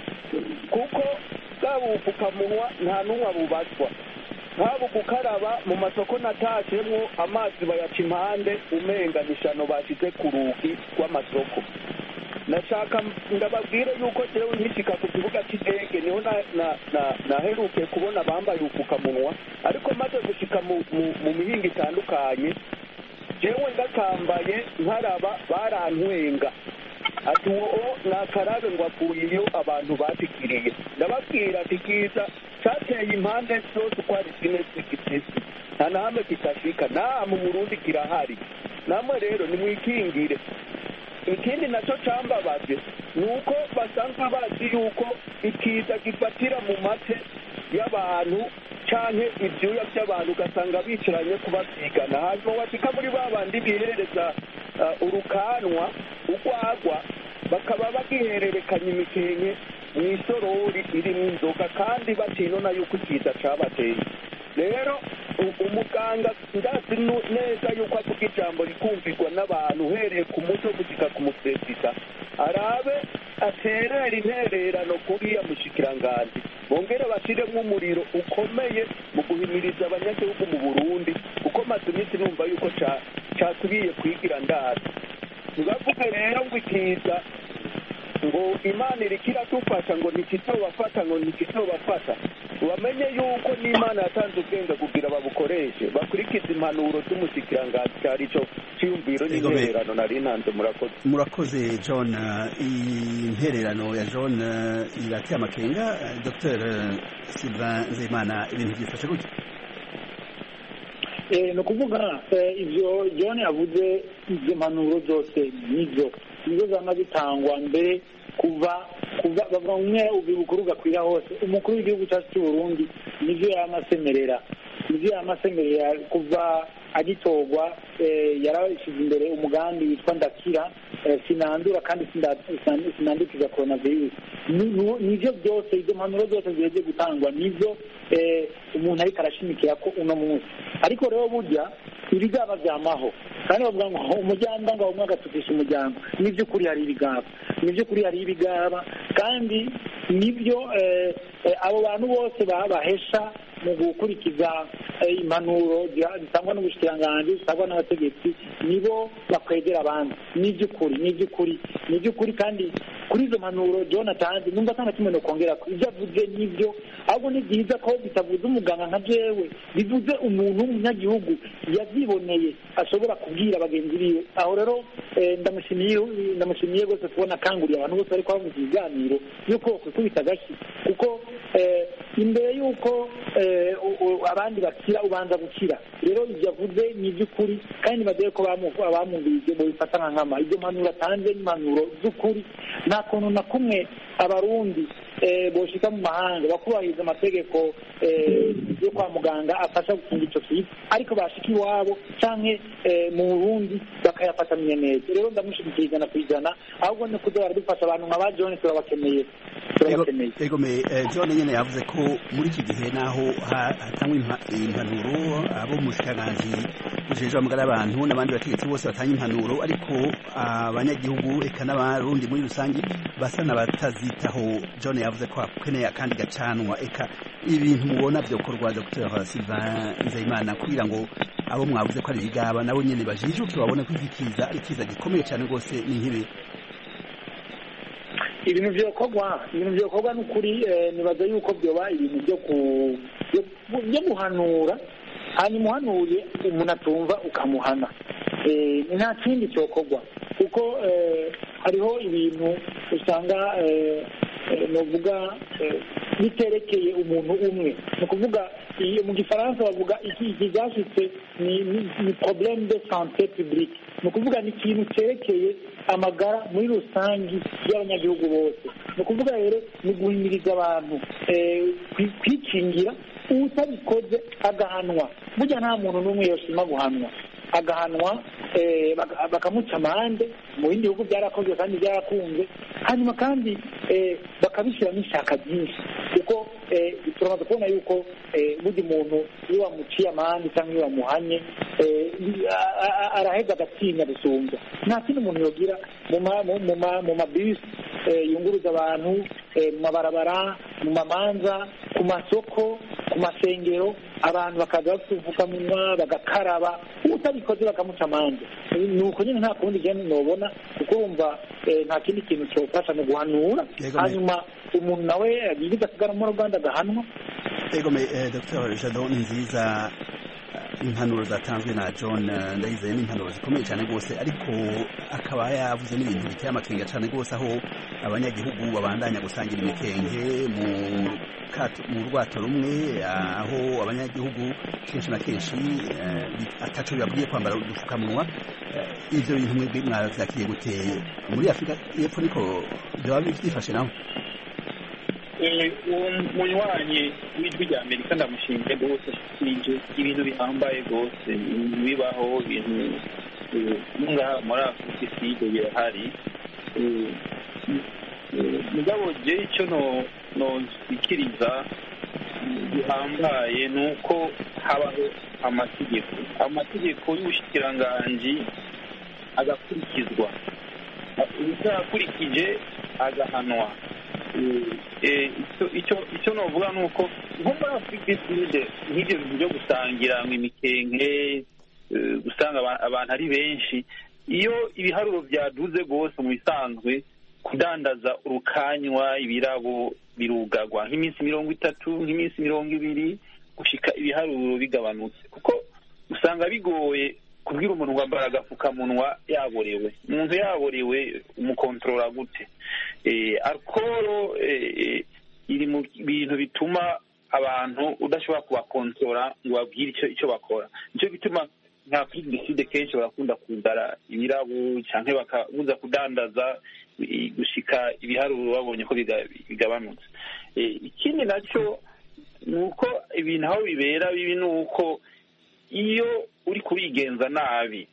kuko bwaba ubupfukamunwa nta n'umwe abubazwa, haba gukaraba mu masoko natashemwo amazi bayaca impande umenga nishano bashize ku rugi rw'amasoko. Nashaka ndababwire yuko jewe nkishika ku kibuga cy'indege niho naheruke kubona bambaye ubupfukamunwa, ariko maze gushika mu mihinga itandukanye jewe ndakambaye nkaraba barantwenga ati uwo nakarabe ngo avuyeyo abantu bashikiriye. Ndababwira ati kiza cyateye impande zose uko ari zine z'igitesi nta nahamwe kitashika, mu Burundi kirahari. Namwe rero nimwikingire. Ikindi nacyo cambabaje nuko basanzwe bazi yuko ikiza gifatira mu mate y'abantu canke ivyuya by'abantu ugasanga bicaranye kubasigana, hanyuma washika muri babandi bihereza urukanwa urwagwa bakaba bagihererekanya imikenke mw'isorori irimwo inzoga kandi batinona yuko ikiza cabateye. Rero umuganga ndazi neza yuko avuga ijambo rikumvirwa n'abantu uhereye ku muto gushika ku muperezida, arabe aterera intererano kuriya mushikiranganji bongere bashiremwo umuriro ukomeye mu guhimiriza abanyagihugu mu Burundi, kuko maze iminsi numva yuko casubiye kwigira ndara. Ntibavuge rero ngo ikiza ngo Imana iriko iradufasha ngo ntikizobafata ngo ntikizobafata. Bamenye yuko n'Imana yatanze ubwenge kugira babukoreshe, bakurikiza impanuro z'umushikiranganji cyari cyo cyiyumviro n'intererano nari ntanze. Murakoze John. Intererano ya John irateye amakenga. Dr Sylvain Nzeyimana, ibintu byifashe gutya? Ni ukuvuga ibyo John yavuze, izo mpanuro zose nizo zama zitangwa mbere kuva bava umwe ubukuru gakwira hose. Umukuru w'igihugu cyacu cy'u Burundi nivyo yamasemerera kuva agitorwa. Yarashize imbere umugambi witwa ndakira, sinandura kandi sinandukiza coronavirus. Nivyo byose, izo mpanuro zose ziheje gutangwa nizo umuntu ariko arashimikira ko uno munsi. Ariko rero burya ibigaba byamaho kandi bavuga ngo umuryango ngo umwe agatukisha umuryango. Nivy'ukuri hari ibigaba kandi nibyo abo bantu bose bahesha mu gukurikiza impanuro zitangwa n'ubushikiranganji zitangwa n'abategetsi nibo bakwegera abandi. Nivy'ukuri kandi kuri izo mpanuro John atanze numva atanga kimwe no kongera ibyo avuze nibyo, ahubwo ni byiza ko bitavuze umuganga nka jewe, bivuze umuntu w'umunyagihugu yavyiboneye ashobora kubwira bagenzi biwe. Aho rero ndamushimiye rwose kubona akanguriye abantu bose bariko bavuga ibiganiro yuko kwikubita agashi, kuko imbere yuko abandi bakira ubanza gukira. Rero ibyo avuze ni iby'ukuri kandi badeye ko abamumvise bo bifata nkama. Ibyo mpanuro atanze n'impanuro z'ukuri, nta kuntu na kumwe abarundi boshika mu mahanga bakubahiriza amategeko yo kwa muganga afasha gukinga icyo kiza ariko bashika iwabo canke mu Burundi bakayafatanya neza. Rero ndamushigikiye ijana ku ijana, ahubwo ni kuza baradufasha abantu nka ba John turabakeneye. Ego me John nyene yavuze ko muri iki gihe naho hatangwa impanuro abo mushikiranganji ujejwe amagara y'abantu n'abandi bategetsi bose batanga impanuro, ariko abanyagihugu eka n'abarundi muri rusange basa n'abatazitaho. John yavuze ko hakeneye akandi gacanwa. Eka ibintu mubona byokorwa Dr. Sylvain Nzeyimana kugira ngo abo mwavuze ko ari igaba nabo nyene bajijuke babone ko iki kiza ari kiza gikomeye cyane rwose ni nk'ibi. Ibintu byokorwa n'ukuri nibaza yuko byoba ibintu byo guhanura, hanyuma uhanuye umuntu atumva ukamuhana. Nta kindi cyokorwa kuko hariho ibintu usanga novuga biterekeye umuntu umwe. Ni ukuvuga mu gifaransa bavuga iki cyashitse ni problème de santé publique, ni ukuvuga ni ikintu cyerekeye amagara muri rusange y'abanyagihugu bose. Ni ukuvuga rero ni guhimiriza abantu kwikingira, utabikoze agahanwa. Burya nta muntu n'umwe yoshima guhanwa, agahanwa bakamuca amande. Mu bindi bihugu byarakozwe kandi byarakunze, hanyuma kandi bakabishyiramo ishaka ryinshi kuko turamaze kubona yuko buri muntu iyo wamuciye amande cyangwa iyo wamuhanye araheza agatinya gusumbya. Nta kindi umuntu yogira mu mabisi yunguruza abantu, mu mabarabara, mu mamanza, ku masoko, ku masengero, abantu bakaza bafite ubupfukamunwa bagakaraba, utabikoze bakamuca amande. Ni uko nyine nta kundi genda nobona kuko wumva nta kindi kintu cyofasha mu guhanura, hanyuma umuntu nawe yigiza kugaramo uruganda agahanwa. Ego me Dr. Jado ni nziza, impanuro zatanzwe na John Ndayizeye ni impanuro zikomeye cyane rwose, ariko akaba yavuze n'ibintu biteye amakenga cyane rwose, aho abanyagihugu babandanya gusangira imikenge mu rwato rumwe, aho abanyagihugu kenshi na kenshi ataco bibabwiye kwambara udupfukamunwa. Ivyo bintu mwebwe mwavyakiriye gute muri Afurika y'Epfo? Niko byaba byifashe naho? Munywanyi w'ijwi rya Amerika ndamushinje rwose, sinje ibintu bihambaye rwose bibaho, ibintu ngaha muri Afurika iside birahari. Mugabo je icyo nozikiriza bihambaye ni uko habaho amategeko y'ubushikiranganji agakurikizwa, utakurikije agahanwa. Icyo novuga ni uko nko muri Afurika iside nk'ibyo bintu byo gusangira imikenge, gusanga abantu ari benshi, iyo ibiharuro byaduze rwose mu bisanzwe kudandaza urukanywa ibirabo birugagwa nk'iminsi 30, nk'iminsi 20 gushika ibiharuro bigabanutse, kuko usanga bigoye kubwira umuntu ngo ambara agapfukamunwa yaborewe. Umuntu yaborewe umukontorora gute? Alcohol iri mu bintu bituma abantu udashobora kubakontorora ngo babwire icyo bakora. Nicyo bituma nka Afurika y'Iside kenshi barakunda kudara ibirabo canke bakabuza kudandaza gushika ibiharuro babonye ko bigabanutse. Ikindi nacyo ni uko ibintu aho bibera bibi ni uko iyo uri kubigenza nabi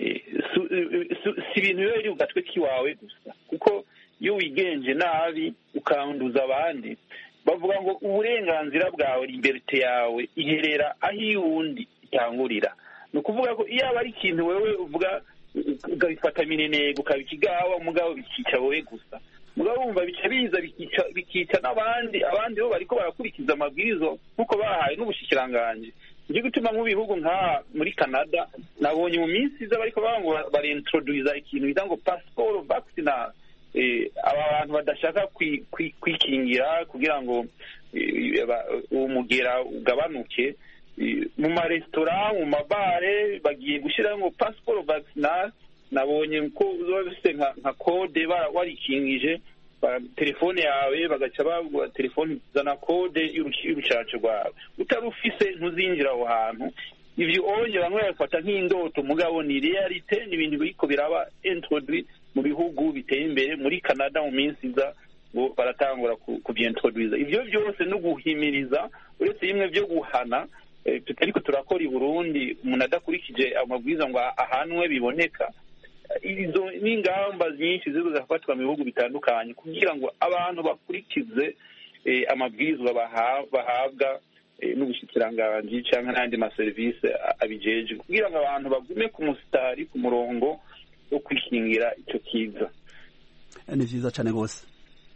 si ibintu biba biri ku gatwe k'iwawe gusa, kuko iyo wigenje nabi ukanduza abandi, bavuga ngo uburenganzira bwawe, liberite yawe iherera aho iy'uwundi itangurira. Ni ukuvuga ko iyo aba ari ikintu wewe uvuga ukabifata minenego ukabikigawa, mugabo bikica wowe gusa, mugabo wumva bica biza bikica n'abandi bo bariko barakurikiza amabwirizo nk'uko bahaye n'ubushikiranganji. Nje gutuma mu bihugu nka muri Canada nabonye mu minsi iza bariko barintroduza ikintu bita ngo passeport vaccinal, abantu badashaka kwikingira kugira ngo umugera ugabanuke. Mu maresitora, mu mabare bagiye gushyiraho ngo passeport vaccinal. Nabonye ko uzoba bifite nka code warikingije telefone yawe, bagaca bagura telefone zana code y'urucaca rwawe, utarufise ntuzinjira aho hantu. Ivyo onye bamwe bafata nk'indoto, mugabo ni realite, ni ibintu biriko biraba introduit mu bihugu biteye imbere. Muri Canada mu minsi iza ngo baratangura kubyentroduiza. Ivyo byose no guhimiriza, uretse bimwe byo guhana tutariko turakora i Burundi, umuntu adakurikije amabwiriza ngo ahanwe biboneka. Izo n'ingamba nyinshi zizo zafatwa mu bihugu bitandukanye kugira ngo abantu bakurikize amabwiriza bahabwa n'ubushikiranganji cyangwa n'andi maserivisi abijeje, kugira ngo abantu bagume ku musitari, ku murongo wo kwikingira icyo kiza. Ni vyiza cyane rwose.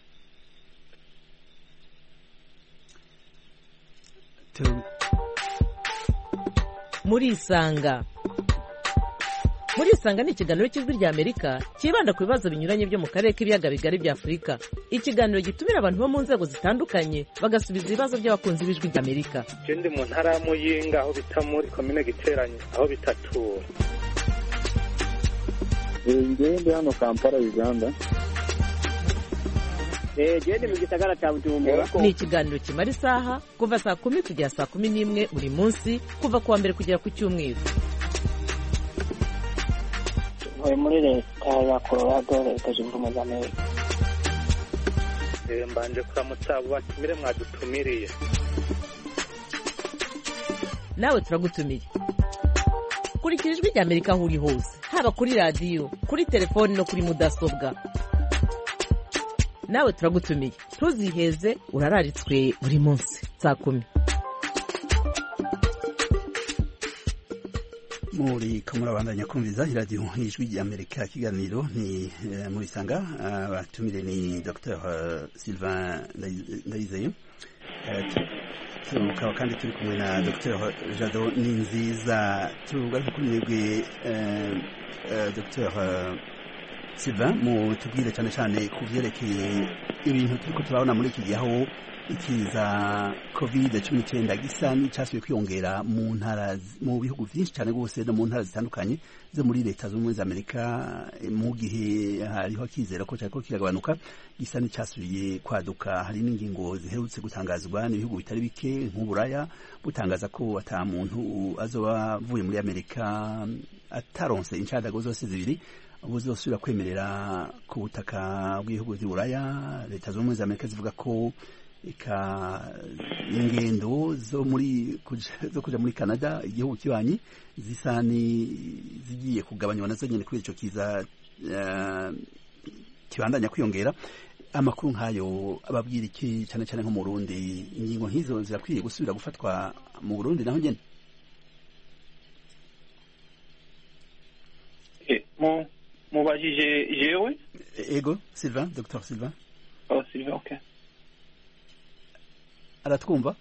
Murisanga ni ikiganiro cy'Ijwi ry'Amerika kibanda ku bibazo binyuranye byo mu karere k'ibiyaga bigari bya Afurika. Ikiganiro gitumira abantu bo mu nzego zitandukanye bagasubiza ibibazo by'abakunzi b'Ijwi ry'Amerika. Ndi mu ntara ya Muyinga, aho bita muri komine Giteranyi, aho bitatura. Ndi hano Kampala, Uganda. Ndi mu gisagara cya Bujumbura. Ni ikiganiro kimara isaha kuva saa 10 kugera saa 11 buri munsi, kuva kuwa mbere kugera ku cyumweru. Muri leta ya Colorado, leta zunze ubumwe za Amerika. Mbanje kuramutsa abo batumire mwadutumiriye. Nawe turagutumiye. Kurikira Ijwi ry'Amerika aho uri hose, haba kuri radio, kuri telefone no kuri mudasobwa. Nawe turagutumiye. Ntuziheze, urararitswe buri munsi saa 10. Muri kamurabandanya kumviza iradiyo Ijwi ry'Amerika. Kiganiro ni Murisanga. Abatumire ni Dr. Sylvain Ndayizeye, tukaba kandi turi kumwe na Dr. Jado Ninziza. Tugaruka kuri mwebwe Dr. Sylvain, mutubwire cyane cyane ku byerekeye ibintu turiko turabona muri iki gihe, aho ikiza COVID-19 gisa n'icyasubiye kwiyongera mu ntara, mu bihugu byinshi cyane rwose no mu ntara zitandukanye zo muri leta z'ubumwe za Amerika. Mu gihe hariho akizera ko cyariko kiragabanuka, gisa n'icyasubiye kwaduka. Hari n'ingingo ziherutse gutangazwa n'ibihugu bitari bike nk'Uburaya butangaza ko ata muntu azoba avuye muri Amerika ataronse inshandago zose zibiri buzosubira kwemerera ku butaka bw'ibihugu by'Uburaya. Leta z'ubumwe za Amerika zivuga ko ingendo zo kuja muri Canada, igihugu kibanyi, zisa zigiye kugabanywa nazo nyene kuri ico kiza kibandanya kwiyongera. Amakuru nk'ayo ababwira iki cyane cyane nko mu Burundi? Ingingo nk'izo zirakwiye gusubira gufatwa mu Burundi naho nyene? Mubajije jewe? Ego, Sylvain, Dr. Sylvain. Oh, Sylvain, okay. Aratwumva?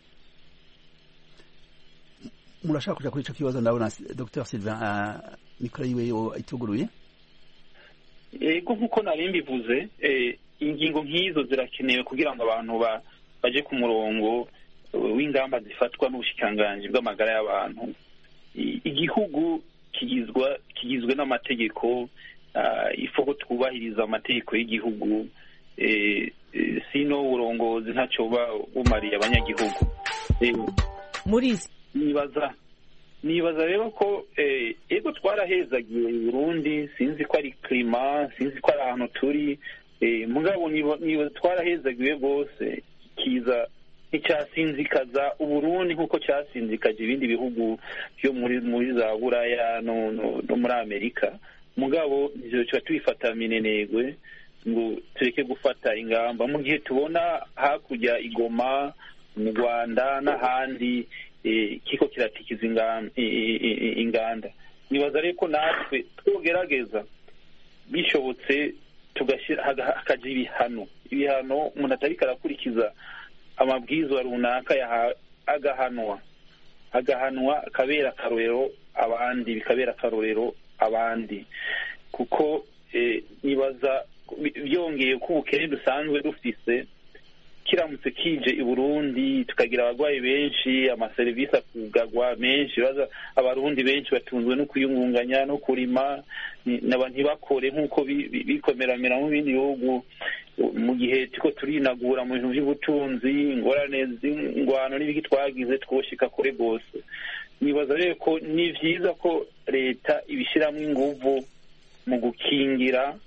Murashaka kuja kuri ico kibazo? Ndabona Dr. Sylvain mikoro yiwe ituguruye. Ego, nkuko nari mbivuze, ingingo nk'izo zirakenewe kugira ngo abantu baje ku murongo w'ingamba zifatwa n'ubushikiranganji bw'amagara y'abantu. Igihugu kigizwe n'amategeko, ifoko twubahiriza amategeko y'igihugu, sino uburongozi ntacyo bumariye abanyagihugu. Muri nibaza rero ko ego twarahezagiye i Burundi, sinzi ko ari klima, sinzi ko ari ahantu turi, mugabo niba twarahezagiwe rwose. Kiza icyasinzikaza Uburundi nkuko cyasinzikaje ibindi bihugu byo muri za Buraya no muri Amerika. Mugabo ivyo cyo twifata minenegwe ngo tureke gufata ingamba mu gihe tubona hakurya Igoma mu Rwanda n'ahandi kiko kiratikiza inganda. Nibaza rero ko natwe twogerageza bishobotse tugashyira hakaje ibihano umuntu atariko arakurikiza amabwiriza runaka agahanwa akabera akarorero abandi, bikabera akarorero abandi, kuko nibaza byongeye ko ubukene dusanzwe dufise kiramutse kije i Burundi tukagira abagwayi benshi, amaserivisi akugagwa menshi, baza abarundi benshi batunzwe no kuyungunganya no kurima, n'abantu bakore nkuko bikomeramira mu bindi bihugu. Mu gihe tuko turinagura mu bintu by'ubutunzi, ingorane z'ingwano n'ibiki twagize twoshika kure gose. Nibaza rero ko ni vyiza ko leta ibishiramo inguvu mu gukingira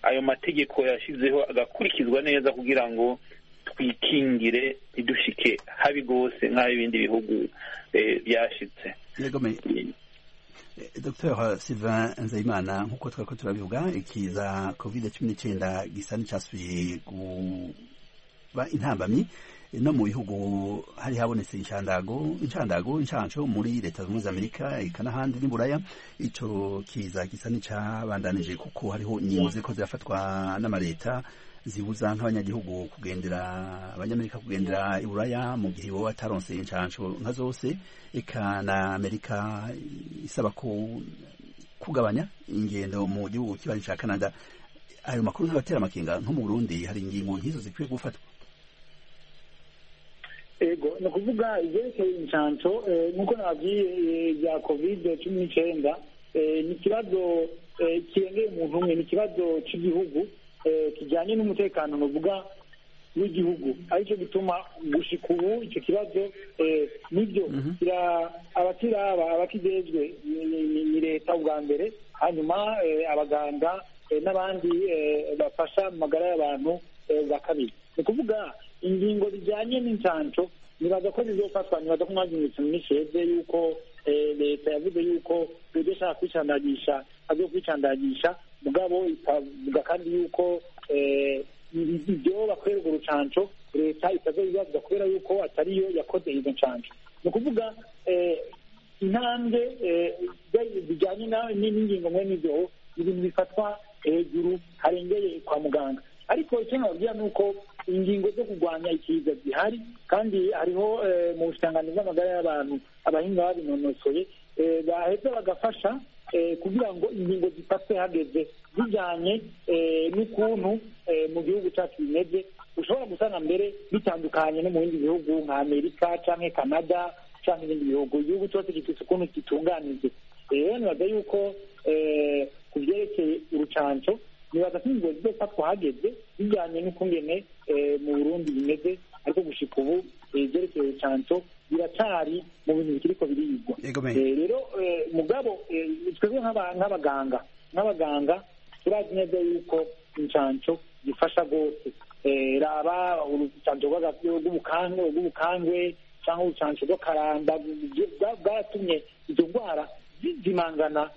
ayo mategeko yashyizeho agakurikizwa neza kugira ngo twikingire ntidushike habi rwose nk'ay'ibindi bihugu byashyitse. Dr Sylvain Nzeyimana, nk'uko twari turabivuga, ikiza COVID-19 gisa n'icyasubiye kuba intambamyi no mu bihugu hari habonetse inshandago muri leta zunze ubumwe za Amerika eka n'ahandi n'Iburaya. Ico kiza gisa n'icabandanije kuko hariho ingingo ziriko zirafatwa n'amaleta zibuza nk'abanyagihugu abanyamerika kugendera Iburaya mu gihe bo bataronse inshanco nka zose, eka na Amerika isaba ko kugabanya ingendo mu gihugu kibanyi ca Canada. Ayo makuru nk'abatera amakenga nko mu Burundi hari ingingo nk'izo zikwiye gufatwa? Ego, ni ukuvuga ivyerekeye inshanco nk'uko nababwiye bya COVID-19 ni ikibazo kirengeye umuntu umwe, ni ikibazo cy'igihugu kijyanye n'umutekano nuvuga w'igihugu, aricyo gituma gushika ubu icyo kibazo nibyo abakijejwe ni leta ubwa mbere, hanyuma abaganga n'abandi bafasha mu magara y'abantu bakabiri. Ni ukuvuga ingingo zijyanye n'inshanco nibaza ko zizofatwa, nibaza ko mwabyumvise mu misheze yuko leta yavuze yuko udashaka kwicandagisha azokwicandagisha, mugabo ikavuga kandi yuko ibyo bakorera urwo rucanco leta itazobibavuga kubera yuko atariyo yakoze izo ncanco. Ni ukuvuga intambwe zijyanye n'ingingo mwe n'ibyo ibintu bifatwa hejuru harengeye kwa muganga, ariko icyo nababwira ni uko ingingo zo kurwanya ikiza zihari, kandi hariho mu bushikiranganji bw'amagara y'abantu abahinga babinonosoye baheza bagafasha kugira ngo ingingo zifatwe hageze zijyanye n'ukuntu mu gihugu cyacu bimeze. Ushobora gusanga mbere bitandukanye no mu bindi bihugu nka Amerika cyangwa Canada cyangwa ibindi bihugu, igihugu cyose gifite ukuntu gitunganije. Rero nibaza yuko ku byerekeye urucanco nibaza ko ingingo zizofatwa hageze bijyanye n'ukungene mu Burundi bimeze, ariko gushika ubu ibyerekeye urucanco biracari mu bintu bikiriko birigwa. Rero mugabo twebwe nk'abaganga turazi neza yuko incanco zifasha rwose. Raba urucanco rw'ubukangwe cyangwa urucanco rw'akaranda bwatumye izo ndwara zizimangana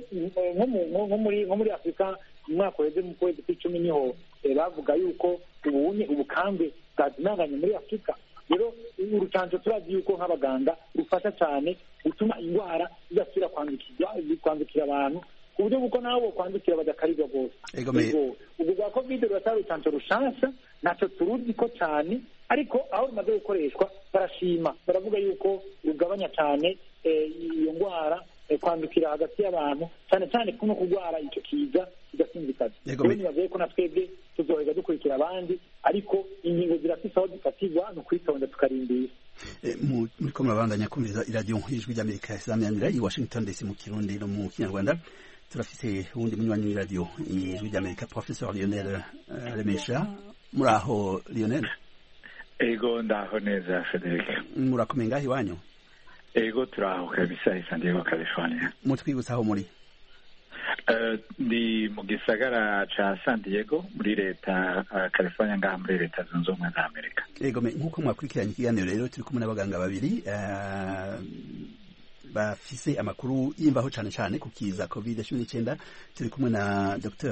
nko muri Afurika. Mu mwaka uheze mu kwezi kw'icumi niho bavuga yuko ubukangwe bwazimanganye muri Afurika. Rero urucanco turazi yuko nk'abaganga rufasha cyane gutuma indwara zidasubira kwandukira abantu ku buryo bw'uko nabo kwandukira badakarirwa rwose. Ubwo bwa COVID ruratari urucanco rushasha, ntacyo turuzi ko cyane, ariko aho rumaze gukoreshwa barashima, baravuga yuko rugabanya cyane iyo ndwara kwandukira hagati y'abantu, cyane cyane no kurwara icyo kiza kigasinzikaza. Rero nibavuye ko na twebwe tuzoheza dukurikira abandi, ariko ingingo zirafise aho zifatirwa ni ukwitonda tukarindira. Muriko murabandanya kumviriza iradiyo ijwi ry'Amerika isaminanira i Washington DC mu Kirundi no mu Kinyarwanda. Turafise uwundi munywanyi w'iradiyo ijwi ry'Amerika, Professeur Lionel Remesha. Muraho Lionel? Ego ndaho neza Frederic. Murakomeye ngaho iwanyu? Ego turaho kabisa San Diego, California. Mutwibutsa aho muri? Ndi mu gisagara ca San Diego muri leta California, ngaha muri leta zunze ubumwe za Amerika. Ego nk'uko mwakurikiranye ikiganiro rero turi kumwe n'abaganga babiri bafise amakuru y'imvaho cane cane ku kiza COVID-19. Turi kumwe na Dr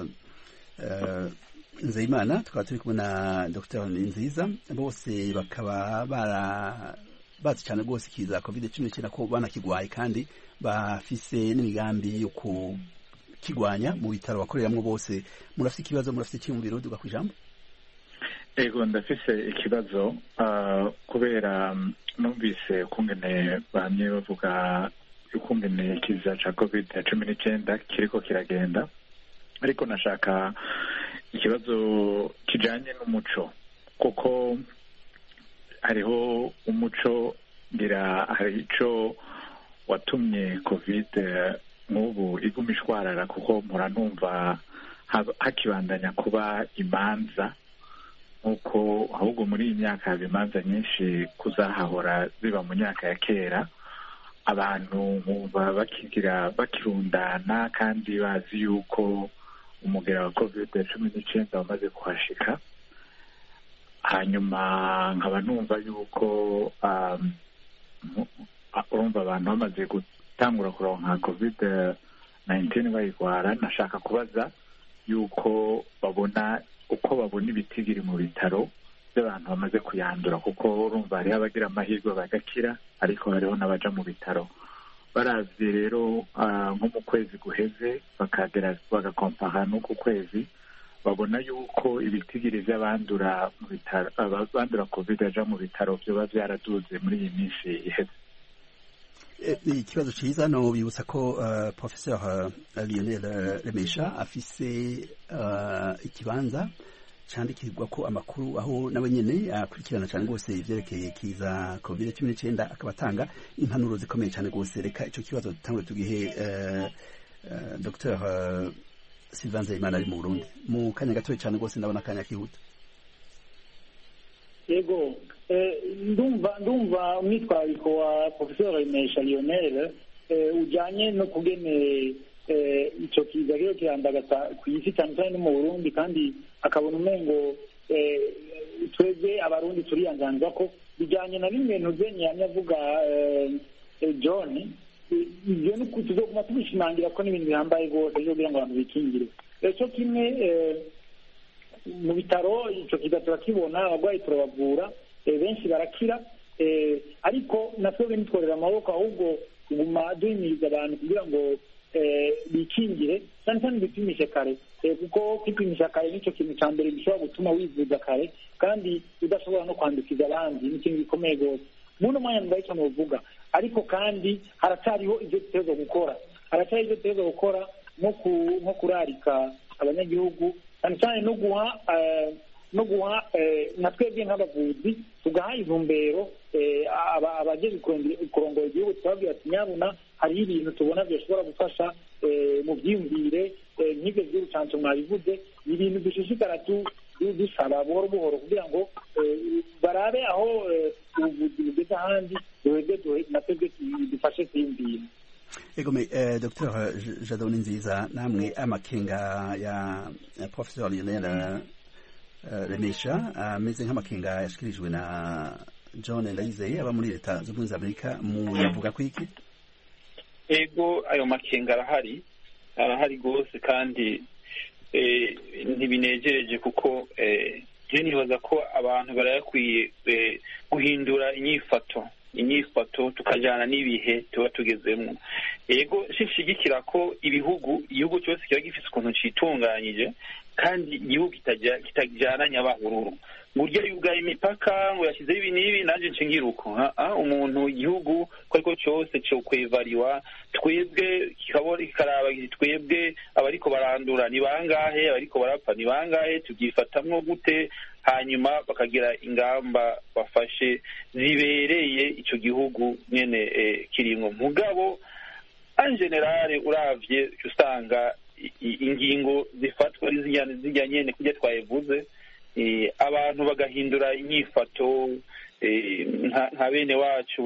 Nzeyimana, tukaba turi kumwe na Dr Nziza, bose bakaba bazi cyane rwose kiza COVID-19 ko banakigwaye kandi bafise n'imigambi yo kukigwanya mu bitaro bakoreramwo bose. Murafise ikibazo, murafise icyumviro duga ku ijambo? Ego ndafise ikibazo kubera numvise ukungene bamye bavuga ukungene kiza ca COVID-19 kiriko kiragenda, ariko nashaka ikibazo kijanye n'umuco, kuko hariho umuco ngira hari ico watumye COVID nk'ubu iguma ishwarara, kuko muranumva hakibandanya kuba imanza nk'uko ahubwo muri iyi myaka haba imanza nyinshi kuzahahora ziba mu myaka ya kera. Abantu bumva bakirundana kandi bazi yuko umugera wa COVID-19 wamaze kuhashika. Hanyuma nkaba numva yuko urumva abantu bamaze gutangura kuronka COVID-19 bayigwara. Nashaka kubaza yuko babona ibitigiri mu bitaro by'abantu bamaze kuyandura, kuko urumva hariho abagira amahirwe bagakira ariko hariho n'abaja mu bitaro. Baravye rero nko mu kwezi guheze bagakompara n'uku kwezi, babona yuko ibitigiri vy'abandura mu bitaro, abandura COVID aja mu bitaro vyoba vyaraduze muri iyi minsi iheze. Ikibazo ciza no bibutsa ko Professeur Lionel Remesha afise ikibanza candikirwa ko amakuru, aho nawe nyene akurikirana cyane rwose ivyerekeye kiza COVID-19 akabatanga impanuro zikomeye cyane rwose. Reka ico kibazo dutangwe tugihe Dr. Sylvain Nzeyimana ari mu Burundi mu kanya gatoya cyane rwose, ndabona akanya kihuta. Yego, ndumva umwitwariko wa Professeur Remesha Lionel ujanye no kugene ico kiza rero kirandagata ku isi cyane cyane no mu Burundi, kandi akabona umengo twebwe abarundi turiyanganza ko bijanye na bimwe ntuzenye yanyavuga John, ibyo nuko tuzoguma tubishimangira ko n'ibintu bihambaye rwose byo kugira ngo abantu bikingire. Cyo kimwe mu bitaro ico kiza turakibona, abarwayi turabavura, benshi barakira, ariko natwe nitworera amaboko ahubwo kuguma duhimiriza abantu kugira ngo bikingire, cyane cyane bipimishe kare, kuko kwipimisha kare nicyo kintu cya mbere gishobora gutuma wivuza kare kandi udashobora no kwandukiza abandi. Ni ikintu gikomeye rwose. Muno mwanya ndahita muvuga, ariko kandi haracyariho ibyo dutegerezwa gukora, nko kurarika abanyagihugu, cyane cyane no guha na twebwe nk'abavuzi tugaha intumbero abageze kurongora igihugu, tubabwira ati nyabuna hariho ibintu tubona bishobora gufasha mu byiyumvire nk'ibyo by'urucanco mwabivuze. ni ibintu dushishikara dusaba buhoro buhoro kugira ngo barabe aho ubuvuzi bugeze ahandi natwebwe dufashe kwiyumvira. Egome Dr. Jadon Nziza, namwe amakenga ya Professor Lionel Remesha ameze nk'amakenga yashikirijwe na John Ndayizeye aba muri Leta Zunze Ubumwe za Amerika, mu yavuga ko iki? Ego ayo makenga arahari rwose, kandi ntibinejereje kuko je nibaza ko abantu barayakwiye guhindura inyifato tukajana n'ibihe tuba tugezemo. Ego shishigikira ko igihugu cyose kiba gifite ukuntu citunganyije, kandi igihugu kitajana nyabahururu buryo yugaye imipaka ngo yashyizeho ibi n'ibi nanjye nshingira uko umuntu igihugu ko ariko cyose cyo kwevariwa, twebwe kikaraba twebwe abariko barandura ni bangahe, abariko barapfa ni bangahe, tubyifatamwo gute, hanyuma bakagira ingamba bafashe zibereye ico gihugu nyene kirimwo. Mugabo en general uravye usanga ingingo zifatwa ari zijya nyene kujya twayevuze, abantu bagahindura inyifato, nka bene wacu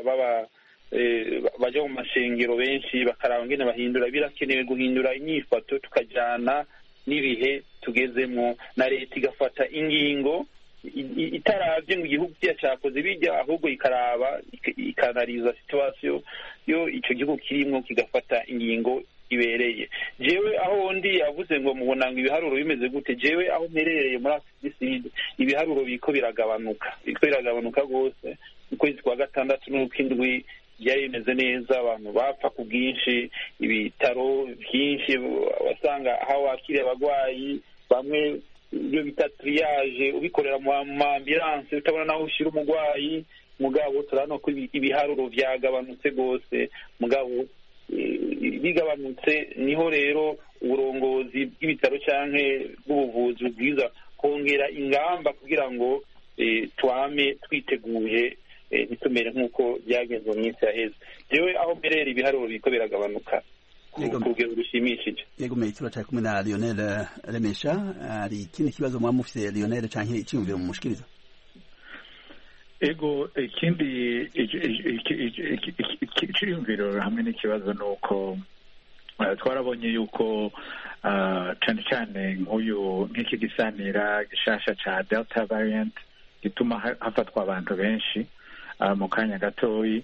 baja mu mashengero benshi bakaraba ngene bahindura. Birakenewe guhindura inyifato tukajana n'ibihe tugezemo, na leta igafata ingingo itaravye ngo igihugu cyakoze bijya, ahubwo ikaraba ikanaliza situation yo ico gihugu kirimwo, kigafata ingingo ibereye. Jewe aho ndi yavuze ngo mubona ngo ibiharuro bimeze gute, jewe aho mperereye muri Afrika ibiharuro biko biragabanuka rwose. Ukwezi kwa gatandatu n'ukwindwi byari bimeze neza, abantu bapfa ku bwinshi, ibitaro byinshi wasanga aho wakiriye abagwayi bamwe ibyo bita triage ubikorera mu ambulance utabona naho ushira umugwayi. Mugabo turano ko ibiharuro byagabanutse rwose, mugabo bigabanutse niho rero uburongozi bw'ibitaro canke bw'ubuvuzi bwiza kongera ingamba kugira ngo twame twiteguye nitumere nk'uko byagenze mu minsi yaheze. Jewe aho mberera ibiharuro biko biragabanuka kugeza urushimishije. Yego mwe turacaye kumwe na Lionel Remesha. Ari ikindi kibazo mwa mufise Lionel canke icyumviro mu mushikiriza? Ego ikindi icyumviro hamwe n'ikibazo nuko twarabonye yuko cyane cyane nk'iki gisanira gishasha cya delta variant gituma hafatwa abantu benshi mu kanya gatoyi.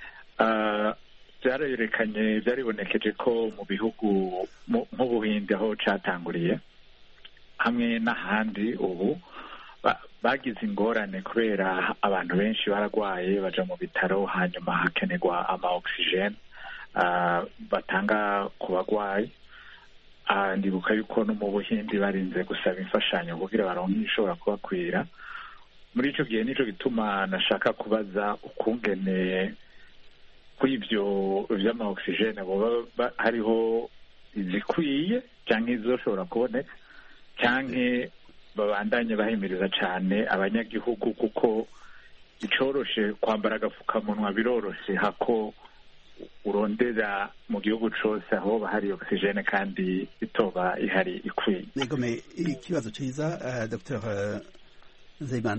byaribonekeje ko mu bihugu nk'ubuhinde aho cyatanguriye hamwe n'ahandi ubu bagize ingorane kubera abantu benshi baragwaye baja mu bitaro, hanyuma hakenerwa ama-oxygene batanga ku bagwayi. Ndibuka yuko no mu buhindi barinze gusaba imfashanyo kugira baronke ishobora kubakwira. Muri ico gihe nico gituma nashaka kubaza ukungene kuri ivyo vy'ama-oxygene boba hariho izikwiye canke izoshobora kuboneka, canke babandanye bahimiriza cane abanyagihugu, kuko icoroshe kwambara agafukamunwa biroroshe hako urondera mu gihugu cose aho hari oxygene kandi itoba ihari ikwiye. Negome ikibazo ciza Dr. Nzeyimana.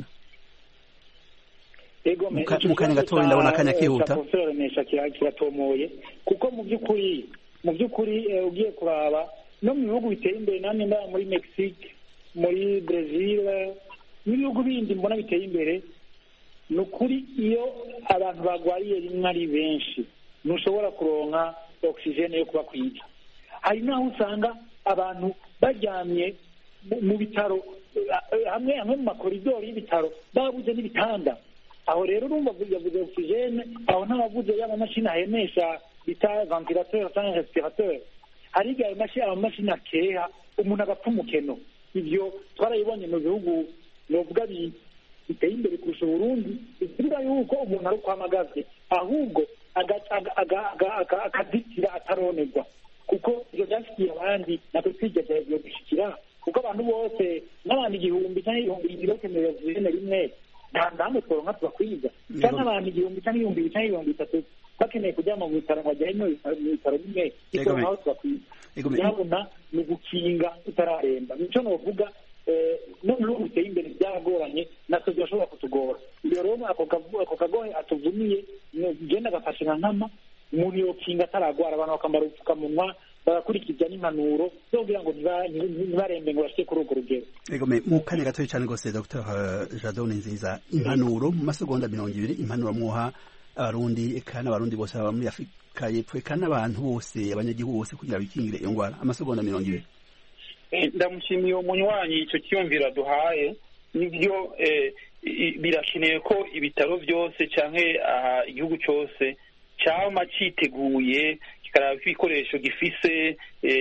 Mukanya gatoya ndabona akanya kihuta. Kiratomoye kuko mu by'ukuri ugiye kuraba no mu bihugu biteye imbere, namwe nda muri Mexique, muri Brazil n'ibihugu bindi mbona biteye imbere, ni ukuri iyo abantu bagwariye rimwe ari benshi ntushobora kuronka oxygene yo kubakwiza. Hari naho usanga abantu baryamye mu bitaro hamwe mu makoridori y'ibitaro babuze n'ibitanda. Aho rero urumva yavuze oxygene, aho ntabavuze y'amamashini ahemesha bita ventilateur cyangwa respirateur. Hari igihe amamashini akeha umuntu agapfa umukeno. Ibyo twarayibonye mu bihugu novuga biteye imbere kurusha Burundi, bivuga yuko umuntu ari kwamagaze ahubwo akaditira ataronerwa, kuko ibyo byashikiye abandi natwe twigeze gushikira, kuko abantu bose n'abantu 1000 cyangwa 2000 bakeneye oxygene rimwe nta ndamwe tworonka tubakwiza, cyangwa abantu 1000 cyangwa 2000 cyangwa 3000 bakeneye kujyama mu bitaro bajyanye mu bitaro bimwe aho tubakwiza. Yabona ni gukinga utararemba. Nico novuga no mu biteye imbere byagoranye natwe byashobora kutugora. Iyo rero ako kagohe atuvuniye genda gafashe nkama umuntu yokinga ataragwara, abantu bakambara ubupfukamunwa bagakurikiza n'impanuro zo kugira ngo ntibarembe ngo bashike kuri urwo rugero. Mu kanya gatoya cyane rwose Dr. Jadon Nziza, impanuro mu masegonda 20 impanuro muha abarundi eka n'abarundi bose baba muri Afrika y'Epfo eka n'abantu bose abanyagihugu bose kugira bikingire iyo ngwara, amasegonda 20. Ndamushimiye umunywanyi icyo cyumvira duhaye. Nibyo birakenewe ko ibitaro byose canke igihugu cyose cyama citeguye kikaraba ibikoresho gifise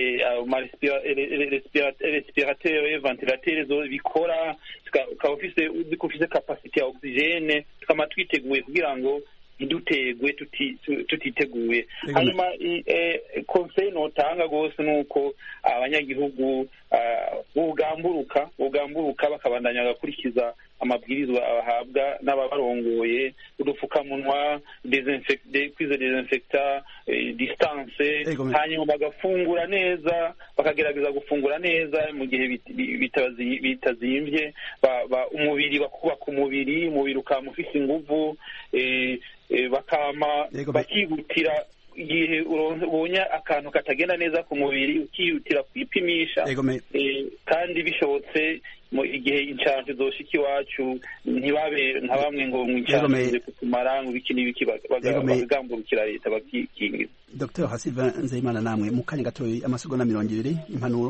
respirateur ventilateur bikora, ukaba ufise capacity ya oxygene, tukaba twiteguye kugira ngo ntidutegwe tutiteguye. Hanyuma conseil notanga gose nuko abanyagihugu bugamburuka bakabandanya bagakurikiza amabwirizwa bahabwa n'ababarongoye, udupfukamunwa, desinfecta, distance, hanyuma bagafungura neza, bakagerageza gufungura neza mu gihe bitazimvye, umubiri bakubaka umubiri ukaba ufise inguvu, bakama bakihutira igihe ubonye akantu katagenda neza ku mubiri ukihutira kwipimisha, kandi bishobotse igihe inshanjo zoshika iwacu ntibabe nka bamwe ngo inshanjo kutumara ngo biki n'ibiki, bagagamburukira leta bakikingiza. Dr. Hasiva Nzeyimana, namwe mu kanya gatoya amasegonda 20 impanuro.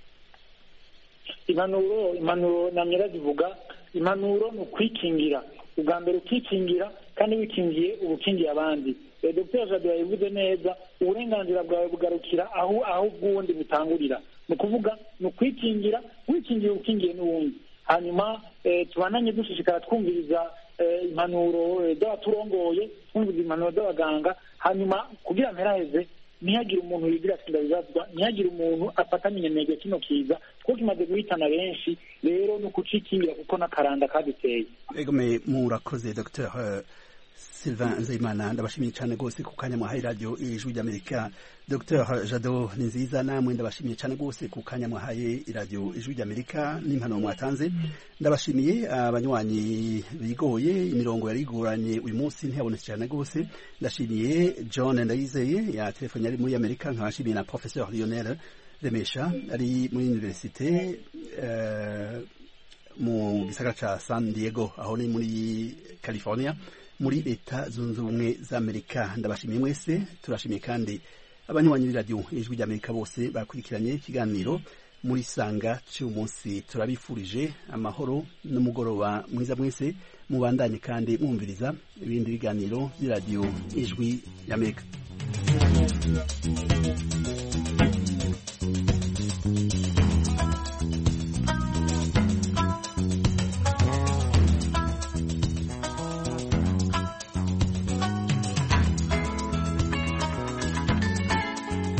Impanuro namye bazivuga. Impanuro ni ukwikingira, ubwa mbere ukikingira kandi wikingiye ubukingiye abandi. Dr. Jadon yabivuze neza, uburenganzira bwawe bugarukira aho ubwundi butangurira. Ni ukuvuga ni ukwikingira, wikingiye ukingiye n'uwundi. Hanyuma tubananye dushishikara twumviriza impanuro z'abaturongoye, twumviriza impanuro z'abaganga, hanyuma kugira mperaheze ntihagire umuntu yigira sindabibazwa, ntihagire umuntu afatanye inyemege kino kiza kuko kimaze guhitana benshi. Rero ni ukucikingira kuko n'akaranda kaduteye. Murakoze Dr. Sylvain Nzeyimana ndabashimiye cyane rwose ku kanya mwahaye radio ijwi ry'Amerika. Dr Jado Ninziza namwe ndabashimiye cyane rwose ku kanya mwahaye radio ijwi ry'Amerika n'impano mwatanze. Ndabashimiye abanywanyi bigoye imirongo yari igoranye uyu munsi ntiyabonetse cyane rwose. Ndashimiye John Ndayizeye ya telefone yari muri Amerika, nkabashimiye na Professeur Lionel Remesha ari muri université mu gisagara ca San Diego aho ni muri California muri leta zunze ubumwe za Amerika. Ndabashimiye mwese, turashimiye kandi abanywanyi b'iradio ijwi ry'Amerika bose bakurikiranye ikiganiro muri sanga cy'umunsi. Turabifurije amahoro n'umugoroba mwiza mwese, mubandanye kandi mwumviriza ibindi biganiro by'iradio ijwi ry'Amerika.